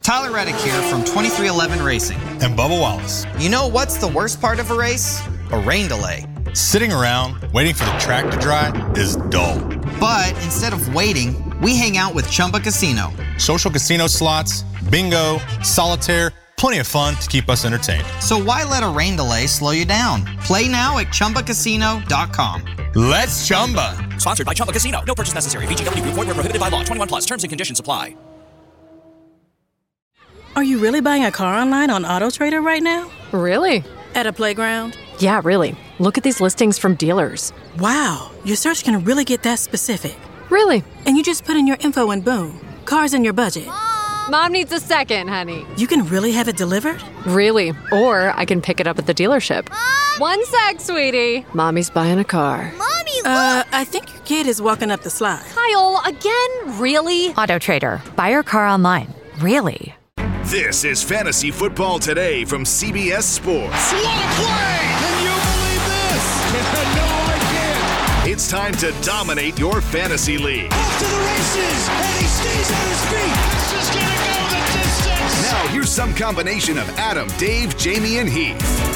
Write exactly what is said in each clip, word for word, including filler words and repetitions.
Tyler Reddick here from twenty-three eleven Racing. And Bubba Wallace. You know what's the worst part of a race? A rain delay. Sitting around waiting for the track to dry is dull. But instead of waiting, we hang out with Chumba Casino. Social casino slots, bingo, solitaire, plenty of fun to keep us entertained. So why let a rain delay slow you down? Play now at Chumba Casino dot com. Let's Chumba. Sponsored by Chumba Casino. No purchase necessary. V G W Group. Void where prohibited by law. twenty-one plus. Terms and conditions apply. Are you really buying a car online on AutoTrader right now? Really? At a playground? Yeah, really. Look at these listings from dealers. Wow, your search can really get that specific. Really? And you just put in your info and boom, car's in your budget. Mom, Mom needs a second, honey. You can really have it delivered? Really. Or I can pick it up at the dealership. Mom! One sec, sweetie. Mommy's buying a car. Mommy, look! Uh, I think your kid is walking up the slide. Kyle, again? Really? AutoTrader. Buy your car online. Really? This is Fantasy Football Today from C B S Sports. What a play! Can you believe this? No, I can't. It's time to dominate your fantasy league. Off to the races, and he stays on his feet. This is gonna go the distance. Now here's some combination of Adam, Dave, Jamie, and Heath.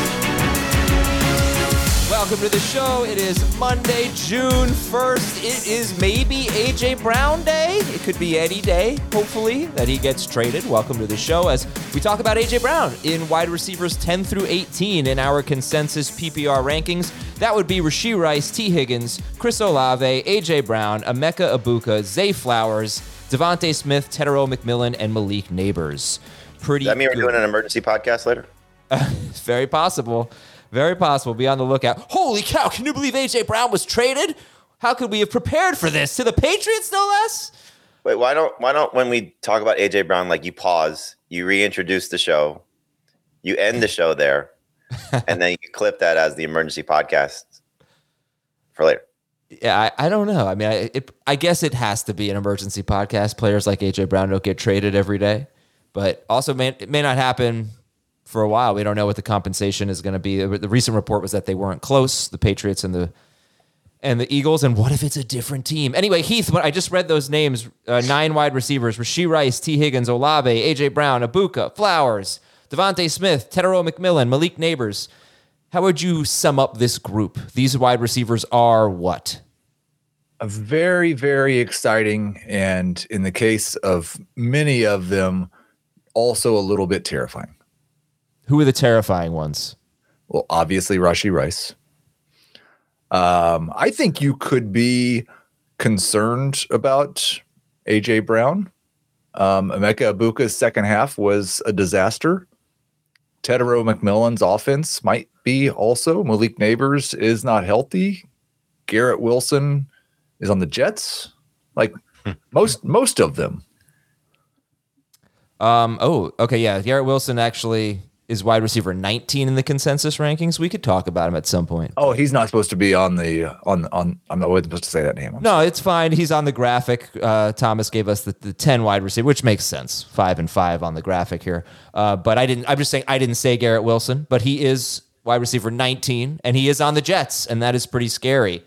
Welcome to the show. It is Monday, June first. It is maybe A J Brown Day. It could be any day, hopefully, that he gets traded. Welcome to the show as we talk about A J Brown in wide receivers ten through eighteen in our consensus P P R rankings. That would be Rashee Rice, T. Higgins, Chris Olave, A J Brown, Emeka Egbuka, Zay Flowers, Devontae Smith, Tetairoa McMillan, and Malik Neighbors. Pretty Does that mean good. we're doing an emergency podcast later? Uh, it's very possible. Very possible. Be on the lookout. Holy cow, can you believe A J Brown was traded? How could we have prepared for this? To the Patriots, no less? Wait, why don't why don't when we talk about A J Brown, like you pause, you reintroduce the show, you end the show there, and then you clip that as the emergency podcast for later. Yeah, I, I don't know. I mean, I, it, I guess it has to be an emergency podcast. Players like A J Brown don't get traded every day, but also may, it may not happen for a while. We don't know what the compensation is going to be. The recent report was that they weren't close, the Patriots and the and the Eagles. And what if it's a different team? Anyway, Heath, I just read those names, uh, nine wide receivers, Rashee Rice, T. Higgins, Olave, A J Brown, Egbuka, Flowers, Devontae Smith, Tetairoa McMillan, Malik Neighbors. How would you sum up this group? These wide receivers are what? A very, very exciting, and in the case of many of them, also a little bit terrifying. Who are the terrifying ones? Well, obviously, Rashee Rice. Um, I think you could be concerned about A J Brown. Um, Emeka Egbuka's second half was a disaster. Tetairoa McMillan's offense might be also. Malik Neighbors is not healthy. Garrett Wilson is on the Jets. Like most most of them. Um. Oh, okay, yeah. Garrett Wilson actually is wide receiver nineteen in the consensus rankings. We could talk about him at some point. Oh, he's not supposed to be on the on on. I'm not supposed to say that name. I'm no, sorry. It's fine. He's on the graphic. Uh, Thomas gave us the, the ten wide receiver, which makes sense. Five and five on the graphic here. Uh, but I didn't. I'm just saying I didn't say Garrett Wilson, but he is wide receiver nineteen, and he is on the Jets, and that is pretty scary.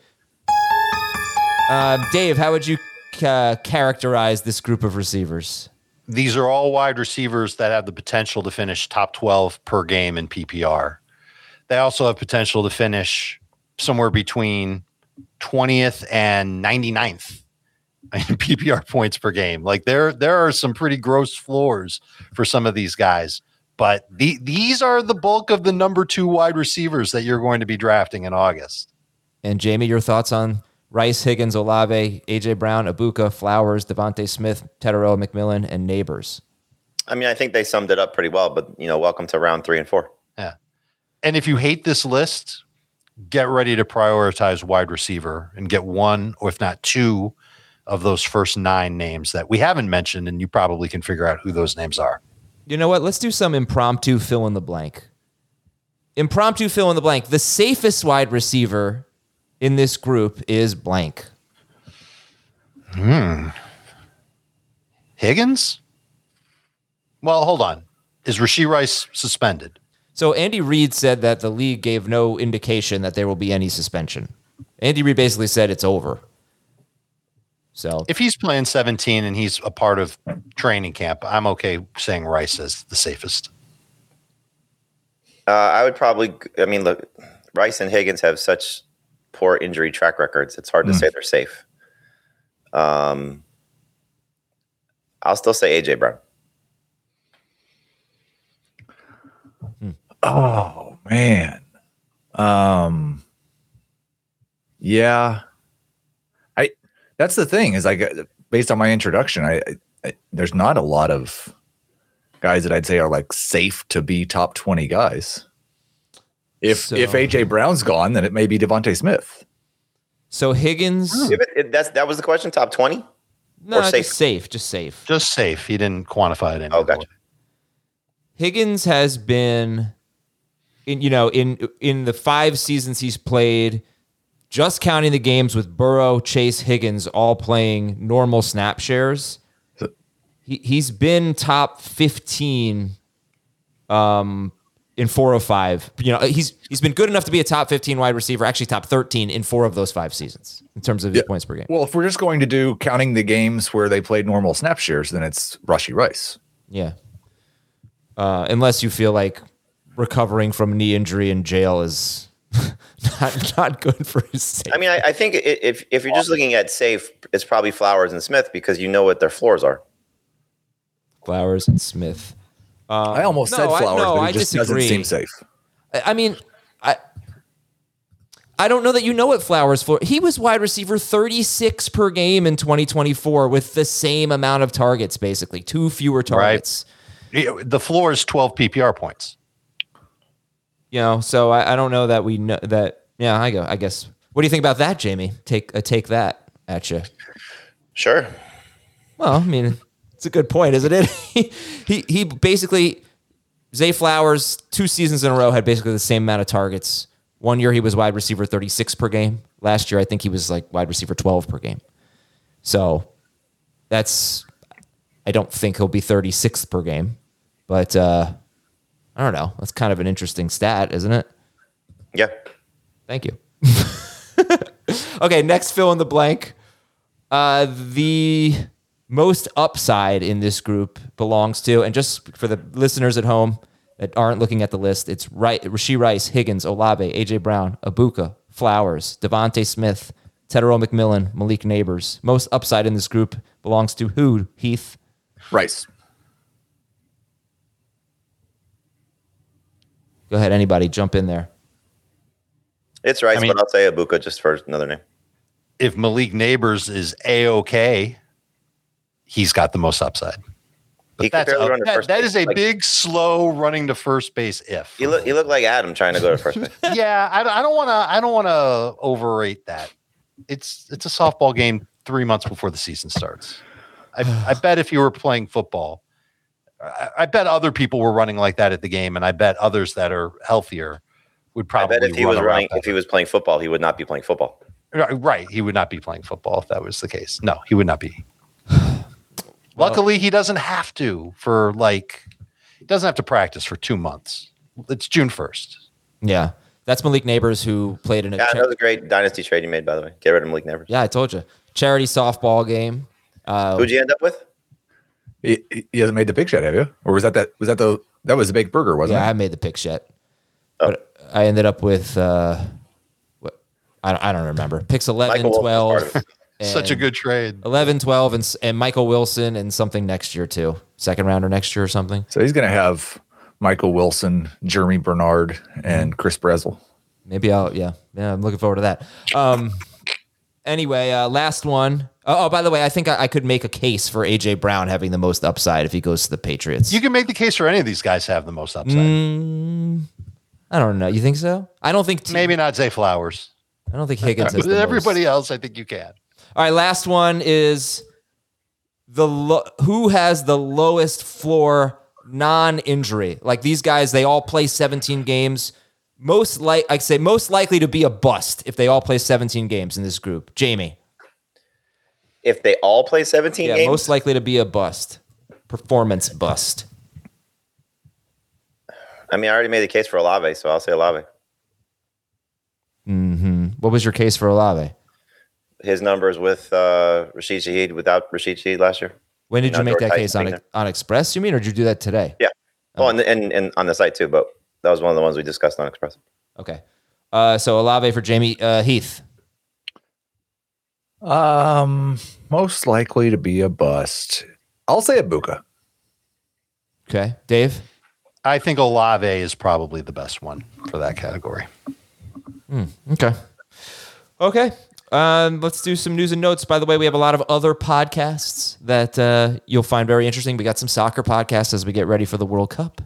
Uh, Dave, how would you ca- characterize this group of receivers? These are all wide receivers that have the potential to finish top twelve per game in P P R. They also have potential to finish somewhere between twentieth and ninety-ninth in P P R points per game. Like there, there are some pretty gross floors for some of these guys, but the, these are the bulk of the number two wide receivers that you're going to be drafting in August. And Jamie, your thoughts on Rice, Higgins, Olave, A J Brown, Egbuka, Flowers, Devontae Smith, Tetairoa McMillan, and Neighbors? I mean, I think they summed it up pretty well, but, you know, welcome to round three and four. Yeah. And if you hate this list, get ready to prioritize wide receiver and get one, or if not two, of those first nine names that we haven't mentioned, and you probably can figure out who those names are. You know what? Let's do some impromptu fill in the blank. Impromptu fill in the blank. The safest wide receiver in this group is blank. Hmm. Higgins? Well, hold on. Is Rashee Rice suspended? So Andy Reid said that the league gave no indication that there will be any suspension. Andy Reid basically said it's over. So if he's playing seventeen and he's a part of training camp, I'm okay saying Rice is the safest. Uh, I would probably. I mean, look, Rice and Higgins have such poor injury track records. It's hard to Mm. say they're safe. Um, I'll still say A J Brown. Oh man. Um yeah. I that's the thing is like based on my introduction, I, I there's not a lot of guys that I'd say are like safe to be top twenty guys. If So- if A J Brown's gone, then it may be Devontae Smith. So Higgins, Yeah, but it, that's that was the question. Top twenty. no, or safe? just safe, just safe. Just safe. He didn't quantify it. Oh, gotcha. Higgins has been, in you know, in in the five seasons he's played, just counting the games with Burrow, Chase, Higgins all playing normal snap shares. He he's been top fifteen, um, in four of five. You know, he's he's been good enough to be a top fifteen wide receiver, actually top thirteen in four of those five seasons in terms of his Yeah. points per game. Well, if we're just going to do counting the games where they played normal snap shares, then it's Rashee Rice. Yeah. Uh, unless you feel like recovering from knee injury in jail is not not good for his sake. I mean, I, I think i- if if you're just looking at safe, it's probably Flowers and Smith because you know what their floors are. Flowers and Smith. Um, I almost no, said I- Flowers, no, but he I just disagree. doesn't seem safe. I I mean, I I don't know that you know what Flowers for. He was wide receiver thirty-six per game in twenty twenty-four with the same amount of targets, basically two fewer targets. Right. The floor is twelve P P R points. You know, so I, I don't know that we know that. Yeah, I go. I guess. What do you think about that, Jamie? Take uh, take that at you. Sure. Well, I mean, it's a good point, isn't it? he, he he basically Zay Flowers two seasons in a row had basically the same amount of targets. One year he was wide receiver thirty-six per game. Last year I think he was like wide receiver twelve per game. So that's I don't think he'll be thirty-sixth per game, but uh, I don't know. That's kind of an interesting stat, isn't it? Yeah. Thank you. Okay, next fill in the blank. Uh, the most upside in this group belongs to, and just for the listeners at home that aren't looking at the list, it's right, Rashee Rice, Higgins, Olave, A J Brown, Abuka, Flowers, Devontae Smith, Tedero McMillan, Malik Neighbors. Most upside in this group belongs to who, Heath? Rice. Go ahead, anybody, jump in there. It's Rice, I mean- but I'll say Abuka just for another name. If Malik Neighbors is A-okay, he's got the most upside. But He could that's barely a- run to that, first that base. is a Like- big, slow running to first base if. He look he looked like Adam trying to go to first base. yeah, I, I don't want to. I don't want to overrate that. It's it's a softball game three months before the season starts. I, I bet if you were playing football, I, I bet other people were running like that at the game, and I bet others that are healthier would I probably. bet if he run was around running, better. if he was playing football, he would not be playing football. Right, right, he would not be playing football if that was the case. No, he would not be. Luckily, he doesn't have to for like. He doesn't have to practice for two months. It's June first. Yeah, that's Malik Neighbors who played in a Yeah, cha- that was a great dynasty trade you made, by the way. Get rid of Malik Neighbors. yeah, I told you, charity softball game. Uh, Who'd you end up with? He, he hasn't made the big shot, have you? Or was that that was that the that was a big burger, wasn't yeah, I it? made the picks yet, Oh. but I ended up with uh, what I don't, I don't remember picks eleven, Michael Wilson was twelve, part of Such a and good trade. eleven, twelve, and s- and Michael Wilson and something next year too, second rounder next year or something. So he's going to have Michael Wilson, Jeremy Bernard, and Chris Brezel. Maybe I'll yeah yeah I'm looking forward to that. Um, anyway, uh, last one. Oh, oh, by the way, I think I, I could make a case for A J Brown having the most upside if he goes to the Patriots. You can make the case for any of these guys to have the most upside. Mm, I don't know. You think so? I don't think. T- Maybe not Zay Flowers. I don't think Higgins. But Is the everybody most. else, I think you can. All right, last one is the lo- who has the lowest floor non-injury. Like these guys, they all play seventeen games. Most like I say, most likely to be a bust if they all play seventeen games in this group. Jamie, If they all play seventeen yeah, games, most likely to be a bust, performance bust. I mean, I already made the case for Olave, so I'll say Olave. hmm What was your case for Olave? his numbers with uh, Rashid Shaheed without Rashid Shaheed last year. When did You you know, make George that case Tyson on being there. on Express? You mean, or did you do that today? Yeah. Oh, and, and and on the site too, but that was one of the ones we discussed on Express. Okay. Uh, so Olave for Jamie uh, Heath. Um, most likely to be a bust. I'll say Ibuka. Okay, Dave. I think Olave is probably the best one for that category. Mm, okay. Okay. Um, let's do some news and notes. By the way, we have a lot of other podcasts that uh, you'll find very interesting. We got some soccer podcasts as we get ready for the World Cup,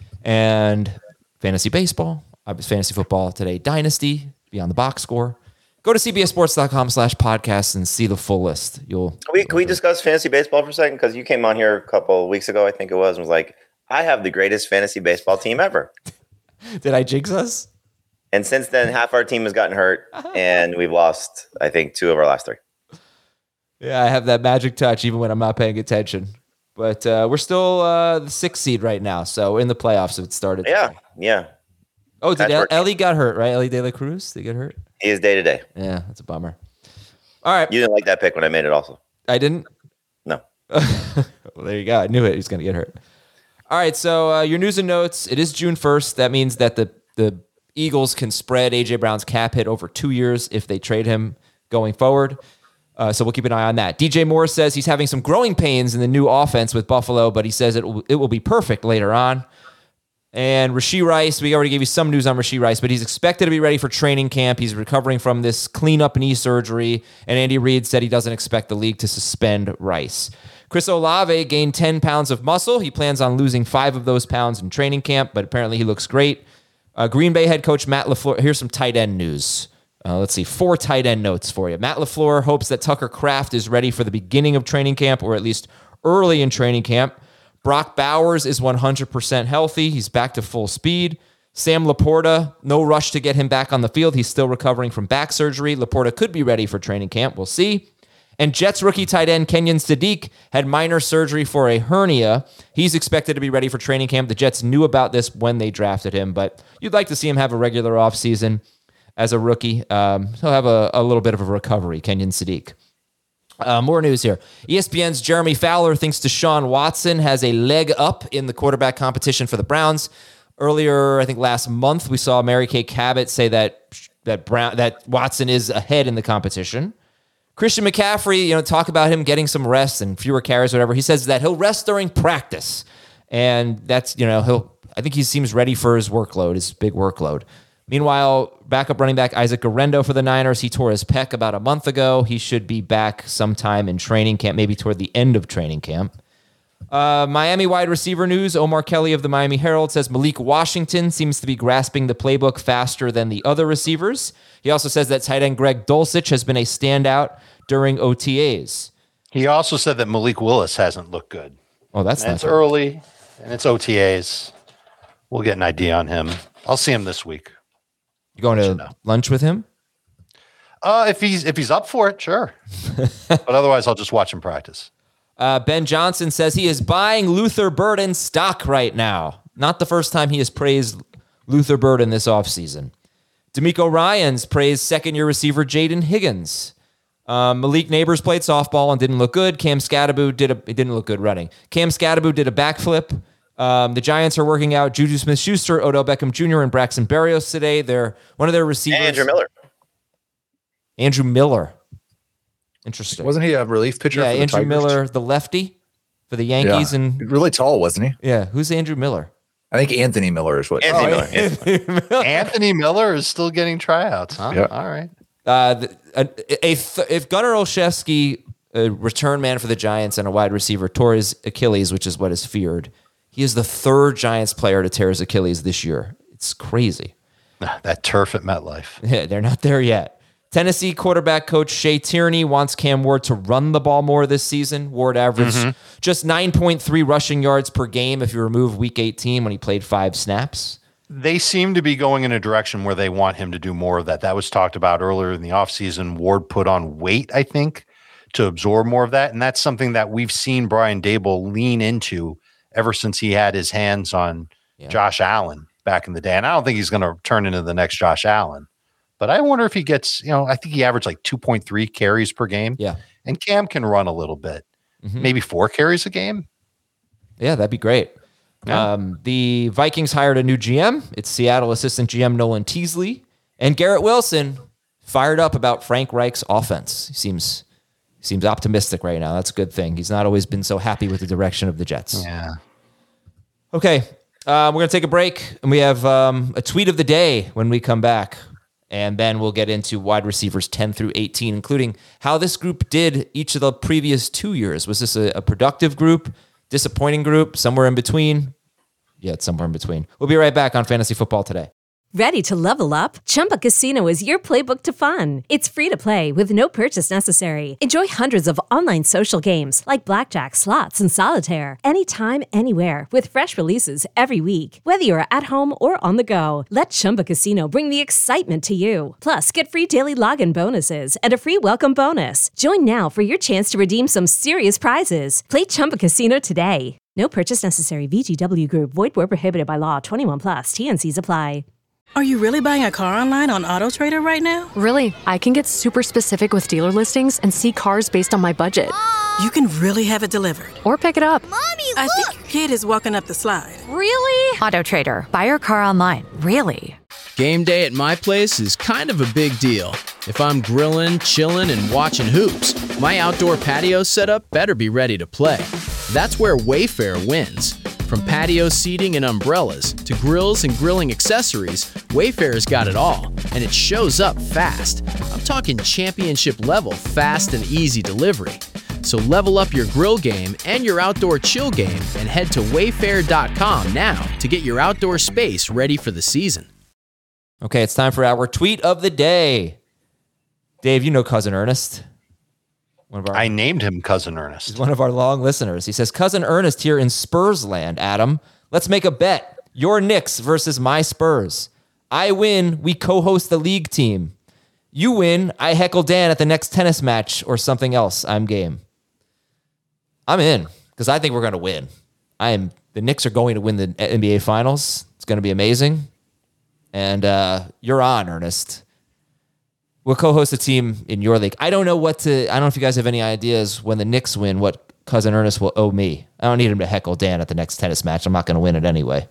and fantasy baseball, fantasy football today, Dynasty, Beyond the Box Score. Go to cbssports.com slash podcasts and see the full list. You'll Can we, can we discuss fantasy baseball for a second? Because you came on here a couple of weeks ago, I think it was, and was like, I have the greatest fantasy baseball team ever. Did I jinx us? And since then, half our team has gotten hurt, and we've lost, I think, two of our last three. Yeah, I have that magic touch even when I'm not paying attention. But uh, we're still uh, the sixth seed right now, so in the playoffs it started. Yeah, yeah. Oh, did That's El- working. Ellie got hurt, right? Ellie De La Cruz, did he get hurt? He is day to day. Yeah, that's a bummer. All right. You didn't like that pick when I made it also. I didn't? No. Well, there you go. I knew it. He's going to get hurt. All right, so uh, your news and notes. It is June first. That means that the, the Eagles can spread A J Brown's cap hit over two years if they trade him going forward. Uh, so we'll keep an eye on that. D J Moore says he's having some growing pains in the new offense with Buffalo, but he says it will, it will be perfect later on. And Rashee Rice, we already gave you some news on Rashee Rice, but he's expected to be ready for training camp. He's recovering from this cleanup knee surgery, and Andy Reid said he doesn't expect the league to suspend Rice. Chris Olave gained ten pounds of muscle. He plans on losing five of those pounds in training camp, but apparently he looks great. Uh, Green Bay head coach Matt LaFleur, here's some tight end news. Uh, let's see, four tight end notes for you. Matt LaFleur hopes that Tucker Kraft is ready for the beginning of training camp, or at least early in training camp. Brock Bowers is one hundred percent healthy. He's back to full speed. Sam Laporta, no rush to get him back on the field. He's still recovering from back surgery. Laporta could be ready for training camp. We'll see. And Jets rookie tight end Kenyon Sadiq had minor surgery for a hernia. He's expected to be ready for training camp. The Jets knew about this when they drafted him, but you'd like to see him have a regular offseason as a rookie. Um, he'll have a, a little bit of a recovery, Kenyon Sadiq. Uh, more news here. E S P N's Jeremy Fowler thinks Deshaun Watson has a leg up in the quarterback competition for the Browns. Earlier, I think last month, we saw Mary Kay Cabot say that that Brown that Watson is ahead in the competition. Christian McCaffrey, you know, talk about him getting some rest and fewer carries, whatever. He says that he'll rest during practice, and that's you know he'll. I think he seems ready for his workload, his big workload. Meanwhile, backup running back Isaac Guerrero for the Niners, he tore his pec about a month ago. He should be back sometime in training camp, maybe toward the end of training camp. Uh, Miami wide receiver news. Omar Kelly of the Miami Herald says Malik Washington seems to be grasping the playbook faster than the other receivers. He also says that tight end Greg Dulcich has been a standout during O T As. He also said that Malik Willis hasn't looked good. Oh, that's and not it's good. early, and it's O T As. We'll get an idea on him. I'll see him this week. You going to lunch with him? Uh, if he's if he's up for it, sure. But otherwise, I'll just watch him practice. Uh, Ben Johnson says he is buying Luther Burden stock right now. Not the first time he has praised Luther Burden this offseason. D'Amico Ryans praised second-year receiver Jaden Higgins. Um, Malik Neighbors played softball and didn't look good. Cam Scatterbo did a it didn't look good running. Cam Scatterbo did a backflip. Um, the Giants are working out Juju Smith-Schuster, Odell Beckham Junior, and Braxton Berrios today. They're one of their receivers. And Andrew Miller. Andrew Miller. Interesting. Wasn't he a relief pitcher? Yeah, for the Andrew Tigers? Miller, the lefty for the Yankees, Yeah. and really tall, wasn't he? Yeah, who's Andrew Miller? I think Anthony Miller is what. Anthony Oh, Miller. Anthony Miller. Anthony Miller is still getting tryouts, huh? Yeah. All right. Uh, the, a, a th- if Gunnar Olszewski, a return man for the Giants and a wide receiver, tore his Achilles, which is what is feared, he is the third Giants player to tear his Achilles this year. It's crazy. That turf at MetLife. Yeah, they're not there yet. Tennessee quarterback coach Shea Tierney wants Cam Ward to run the ball more this season. Ward averaged Mm-hmm. just nine point three rushing yards per game if you remove week eighteen when he played five snaps. They seem to be going in a direction where they want him to do more of that. That was talked about earlier in the offseason. Ward put on weight, I think, to absorb more of that. And that's something that we've seen Brian Daboll lean into ever since he had his hands on Yeah. Josh Allen back in the day. And I don't think he's going to turn into the next Josh Allen. but I wonder if he gets, you know, I think he averaged like two point three carries per game. Yeah. And Cam can run a little bit, mm-hmm. maybe four carries a game. Yeah, that'd be great. Yeah. Um, the Vikings hired a new G M. It's Seattle assistant G M Nolan Teasley. And Garrett Wilson fired up about Frank Reich's offense. He seems seems optimistic right now. That's a good thing. He's not always been so happy with the direction of the Jets. Yeah. Okay, um, we're going to take a break, and we have um, a tweet of the day when we come back. And then we'll get into wide receivers ten through eighteen, including how this group did each of the previous two years. Was this a, a productive group, disappointing group, somewhere in between? Yeah, it's somewhere in between. We'll be right back on Fantasy Football Today. Ready to level up? Chumba Casino is your playbook to fun. It's free to play with no purchase necessary. Enjoy hundreds of online social games like blackjack, slots, and solitaire anytime, anywhere with fresh releases every week. Whether you're at home or on the go, let Chumba Casino bring the excitement to you. Plus, get free daily login bonuses and a free welcome bonus. Join now for your chance to redeem some serious prizes. Play Chumba Casino today. No purchase necessary. V G W Group. Void where prohibited by law. twenty-one plus. T N Cs apply. Are you really buying a car online on AutoTrader right now? Really, I can get super specific with dealer listings and see cars based on my budget. You can really have it delivered. Or pick it up. Mommy, look! I think your kid is walking up the slide. Really? AutoTrader. Buy your car online. Really? Game day at my place is kind of a big deal. If I'm grilling, chilling, and watching hoops, my outdoor patio setup better be ready to play. That's where Wayfair wins. From patio seating and umbrellas to grills and grilling accessories, Wayfair's got it all, and it shows up fast. I'm talking championship level fast and easy delivery. So level up your grill game and your outdoor chill game and head to wayfair dot com now to get your outdoor space ready for the season. Okay, it's time for our tweet of the day. Dave, you know Cousin Ernest. One of our, I named him Cousin Ernest. He's one of our long listeners. He says, Cousin Ernest here in Spurs land, Adam. Let's make a bet. Your Knicks versus my Spurs. I win, we co-host the league team. You win, I heckle Dan at the next tennis match or something else. I'm game. I'm in, because I think we're going to win. I am. The Knicks are going to win the N B A Finals. It's going to be amazing. And uh, you're on, Ernest. We'll co-host a team in your league. I don't know what to... I don't know if you guys have any ideas when the Knicks win what Cousin Ernest will owe me. I don't need him to heckle Dan at the next tennis match. I'm not going to win it anyway.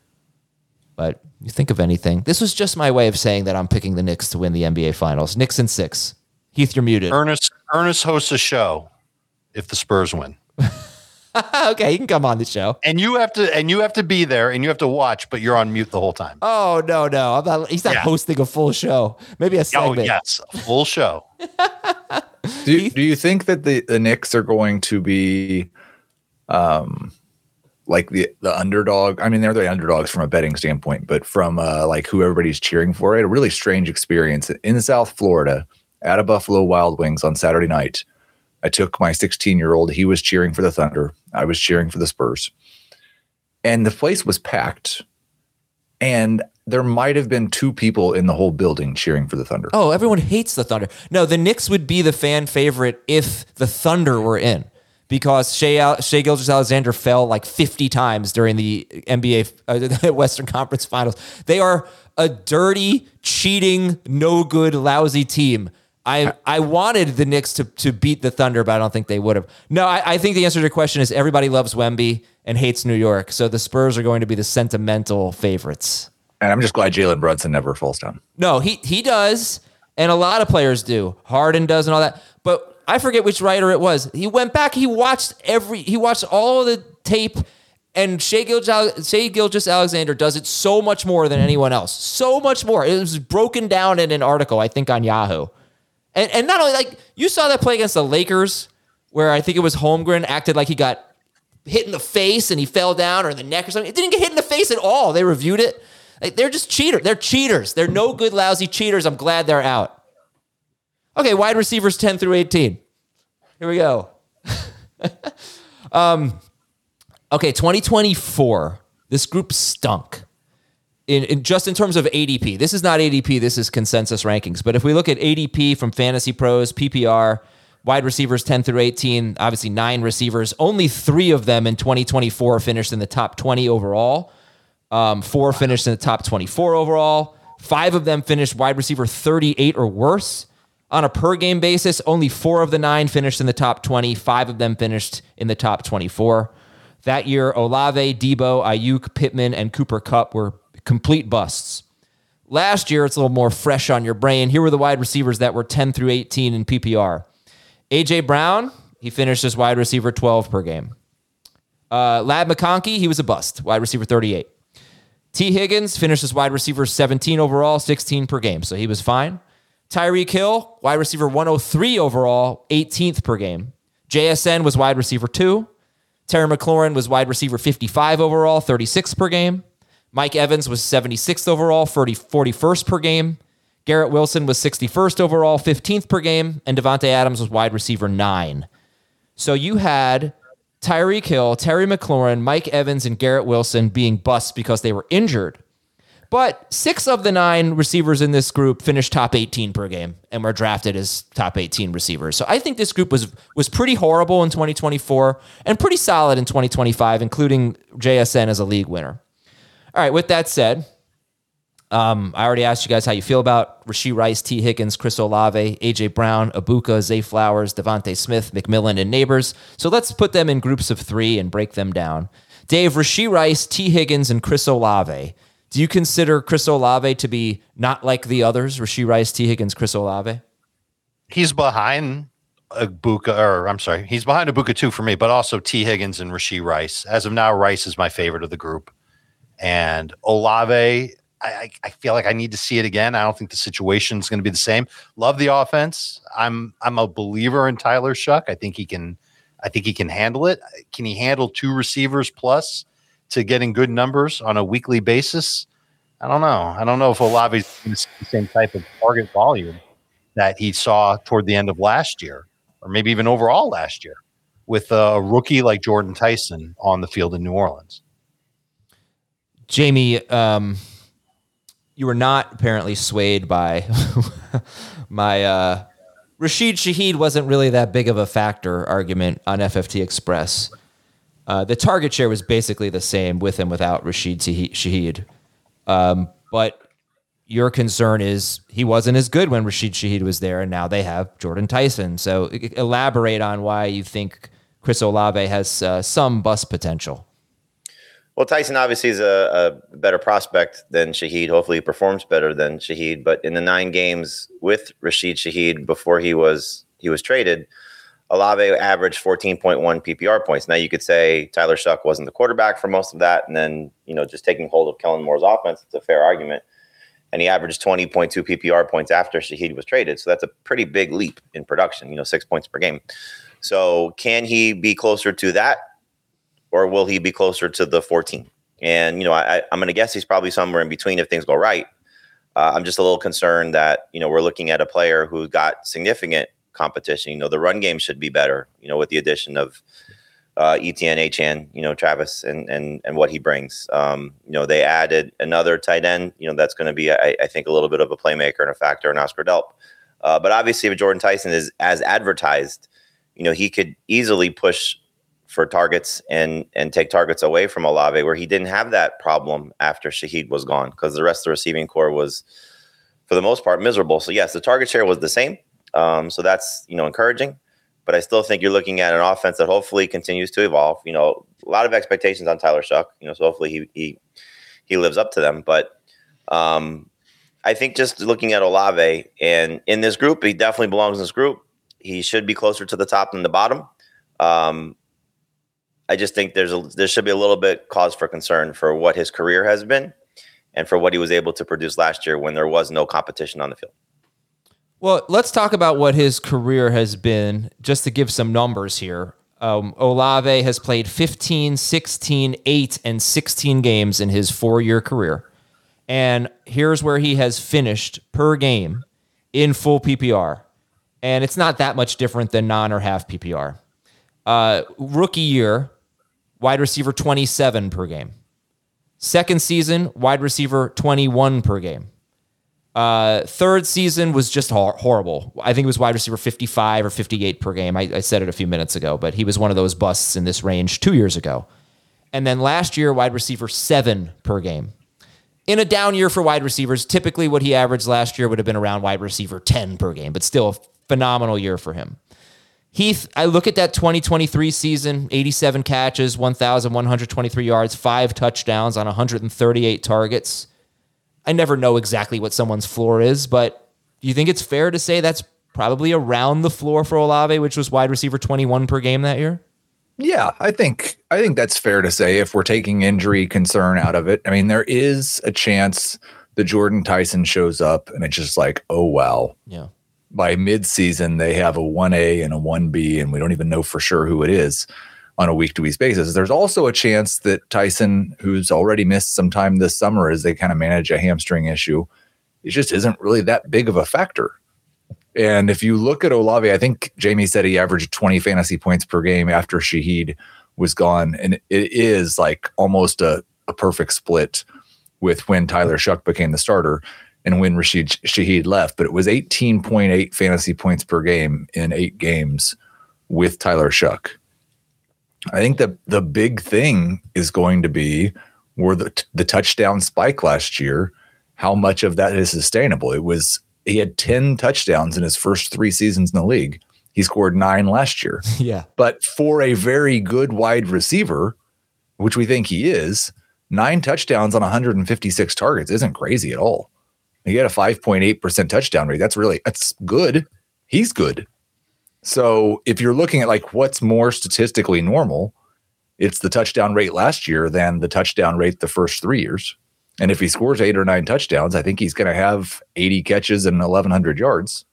But you think of anything. This was just my way of saying that I'm picking the Knicks to win the N B A Finals. Knicks in six. Heath, you're muted. Ernest, Ernest hosts a show if the Spurs win. Okay, you can come on the show. And you have to and you have to be there and you have to watch, but you're on mute the whole time. Oh, no, no. I'm not, he's not yeah. hosting a full show. Maybe a segment. Oh, yes. A full show. do, you, do you think that the, the Knicks are going to be um like the, the underdog? I mean, they're the underdogs from a betting standpoint, but from uh, like who everybody's cheering for. I had a really strange experience in South Florida at a Buffalo Wild Wings on Saturday night. I took my sixteen-year-old. He was cheering for the Thunder. I was cheering for the Spurs. And the place was packed. And there might have been two people in the whole building cheering for the Thunder. Oh, everyone hates the Thunder. No, the Knicks would be the fan favorite if the Thunder were in. Because Shea, Shea Gilgeous-Alexander fell like fifty times during the N B A uh, Western Conference Finals. They are a dirty, cheating, no good, lousy team. I I wanted the Knicks to to beat the Thunder, but I don't think they would have. No, I, I think the answer to your question is everybody loves Wemby and hates New York. So the Spurs are going to be the sentimental favorites. And I'm just glad Jalen Brunson never falls down. No, he he does, and a lot of players do. Harden does and all that. But I forget which writer it was. He went back, he watched every he watched all of the tape, and Shea Gilgeous-Alexander does it so much more than anyone else. So much more. It was broken down in an article, I think, on Yahoo. And and not only, like, you saw that play against the Lakers where I think it was Holmgren acted like he got hit in the face and he fell down or in the neck or something. It didn't get hit in the face at all. They reviewed it. Like, they're just cheaters. They're cheaters. They're no good, lousy cheaters. I'm glad they're out. Okay, wide receivers ten through eighteen. Here we go. um, okay, twenty twenty-four. This group stunk. In, in just in terms of A D P. This is not A D P, this is consensus rankings. But if we look at A D P from Fantasy Pros, P P R, wide receivers ten through eighteen, obviously nine receivers, only three of them in twenty twenty-four finished in the top twenty overall. Um, four finished in the top twenty-four overall. Five of them finished wide receiver thirty-eight or worse. On a per game basis, only four of the nine finished in the top twenty. Five of them finished in the top twenty-four. That year, Olave, Debo, Ayuk, Pittman, and Cooper Kupp were complete busts. Last year, it's a little more fresh on your brain. Here were the wide receivers that were ten through eighteen in P P R. A J Brown, he finished as wide receiver twelve per game. Uh, Ladd McConkey, he was a bust, wide receiver thirty-eight. T. Higgins finished as wide receiver seventeen overall, sixteen per game, so he was fine. Tyreek Hill, wide receiver one oh three overall, eighteenth per game. J S N was wide receiver two. Terry McLaurin was wide receiver fifty-five overall, thirty-six per game. Mike Evans was seventy-sixth overall, forty-first per game. Garrett Wilson was sixty-first overall, fifteenth per game. And Devontae Adams was wide receiver nine. So you had Tyreek Hill, Terry McLaurin, Mike Evans, and Garrett Wilson being busts because they were injured. But six of the nine receivers in this group finished top eighteen per game and were drafted as top eighteen receivers. So I think this group was was pretty horrible in twenty twenty-four and pretty solid in twenty twenty-five, including J S N as a league winner. All right, with that said, um, I already asked you guys how you feel about Rashee Rice, T. Higgins, Chris Olave, A J Brown, Abuka, Zay Flowers, Devontae Smith, McMillan, and Neighbors. So let's put them in groups of three and break them down. Dave, Rashee Rice, T. Higgins, and Chris Olave. Do you consider Chris Olave to be not like the others? Rashee Rice, T. Higgins, Chris Olave? He's behind Abuka, or I'm sorry, he's behind Abuka too for me, but also T. Higgins and Rashee Rice. As of now, Rice is my favorite of the group. And Olave, I, I feel like I need to see it again. I don't think the situation is going to be the same. Love the offense. I'm I'm a believer in Tyler Shuck. I think he can. I think he can handle it. Can he handle two receivers plus to getting good numbers on a weekly basis? I don't know. I don't know if Olave's the same type of target volume that he saw toward the end of last year, or maybe even overall last year, with a rookie like Jordan Tyson on the field in New Orleans. Jamie, um, you were not apparently swayed by my uh, Rashid Shaheed wasn't really that big of a factor argument on F F T Express. Uh, the target share was basically the same with and without Rashid Shaheed. Um, but your concern is he wasn't as good when Rashid Shaheed was there, and now they have Jordan Tyson. So elaborate on why you think Chris Olave has uh, some bust potential. Well, Tyson obviously is a, a better prospect than Shaheed. Hopefully he performs better than Shaheed. But in the nine games with Rashid Shaheed before he was he was traded, Olave averaged fourteen point one P P R points. Now you could say Tyler Shuck wasn't the quarterback for most of that, and then, you know, just taking hold of Kellen Moore's offense, it's a fair argument. And he averaged twenty point two P P R points after Shaheed was traded. So that's a pretty big leap in production, you know, six points per game. So can he be closer to that, or will he be closer to the fourteen? And, you know, I, I'm going to guess he's probably somewhere in between if things go right. Uh, I'm just a little concerned that, you know, we're looking at a player who got significant competition. You know, the run game should be better, you know, with the addition of uh, Etienne, Achane, you know, Travis and and and what he brings. Um, you know, they added another tight end, you know, that's going to be, I, I think, a little bit of a playmaker and a factor in Oscar Delp. Uh, but obviously, if Jordan Tyson is as advertised, you know, he could easily push for targets and and take targets away from Olave, where he didn't have that problem after Shaheed was gone, because the rest of the receiving core was, for the most part, miserable. So yes, the target share was the same. Um, so that's, you know, encouraging, but I still think you're looking at an offense that hopefully continues to evolve. You know, a lot of expectations on Tyler Shuck, you know, so hopefully he he he lives up to them. But um, I think just looking at Olave, and in this group, he definitely belongs in this group. He should be closer to the top than the bottom. Um, I just think there's a, there should be a little bit cause for concern for what his career has been and for what he was able to produce last year when there was no competition on the field. Well, let's talk about what his career has been, just to give some numbers here. Um, Olave has played fifteen, sixteen, eight, and sixteen games in his four-year career. And here's where he has finished per game in full P P R. And it's not that much different than non or half P P R. Uh, rookie year, wide receiver twenty-seven per game. Second season, wide receiver twenty-one per game. Uh, third season was just hor- horrible. I think it was wide receiver fifty-five or fifty-eight per game. I, I said it a few minutes ago, but he was one of those busts in this range two years ago. And then last year, wide receiver seven per game. in a down year for wide receivers, typically what he averaged last year would have been around wide receiver ten per game, but still a phenomenal year for him. Heath, I look at that twenty twenty-three season, eighty-seven catches, one thousand one hundred twenty-three yards, five touchdowns on one hundred thirty-eight targets. I never know exactly what someone's floor is, but do you think it's fair to say that's probably around the floor for Olave, which was wide receiver twenty-one per game that year? Yeah, I think I think that's fair to say if we're taking injury concern out of it. I mean, there is a chance that Jordan Tyson shows up and it's just like, oh, wow. Yeah. By midseason, they have a one A and a one B, and we don't even know for sure who it is on a week-to-week basis. There's also a chance that Tyson, who's already missed some time this summer as they kind of manage a hamstring issue, it just isn't really that big of a factor. And if you look at Olave, I think Jamie said he averaged twenty fantasy points per game after Shaheed was gone. And it is like almost a, a perfect split with when Tyler Shuck became the starter and when Rashid Shaheed left. But it was eighteen point eight fantasy points per game in eight games with Tyler Shuck. I think the, the big thing is going to be were the, the touchdown spike last year, how much of that is sustainable. It was He had ten touchdowns in his first three seasons in the league. He scored nine last year. Yeah. But for a very good wide receiver, which we think he is, nine touchdowns on one hundred fifty-six targets isn't crazy at all. He had a five point eight percent touchdown rate. That's really, that's good. He's good. So if you're looking at like what's more statistically normal, it's the touchdown rate last year than the touchdown rate the first three years. And if he scores eight or nine touchdowns, I think he's going to have eighty catches and eleven hundred yards.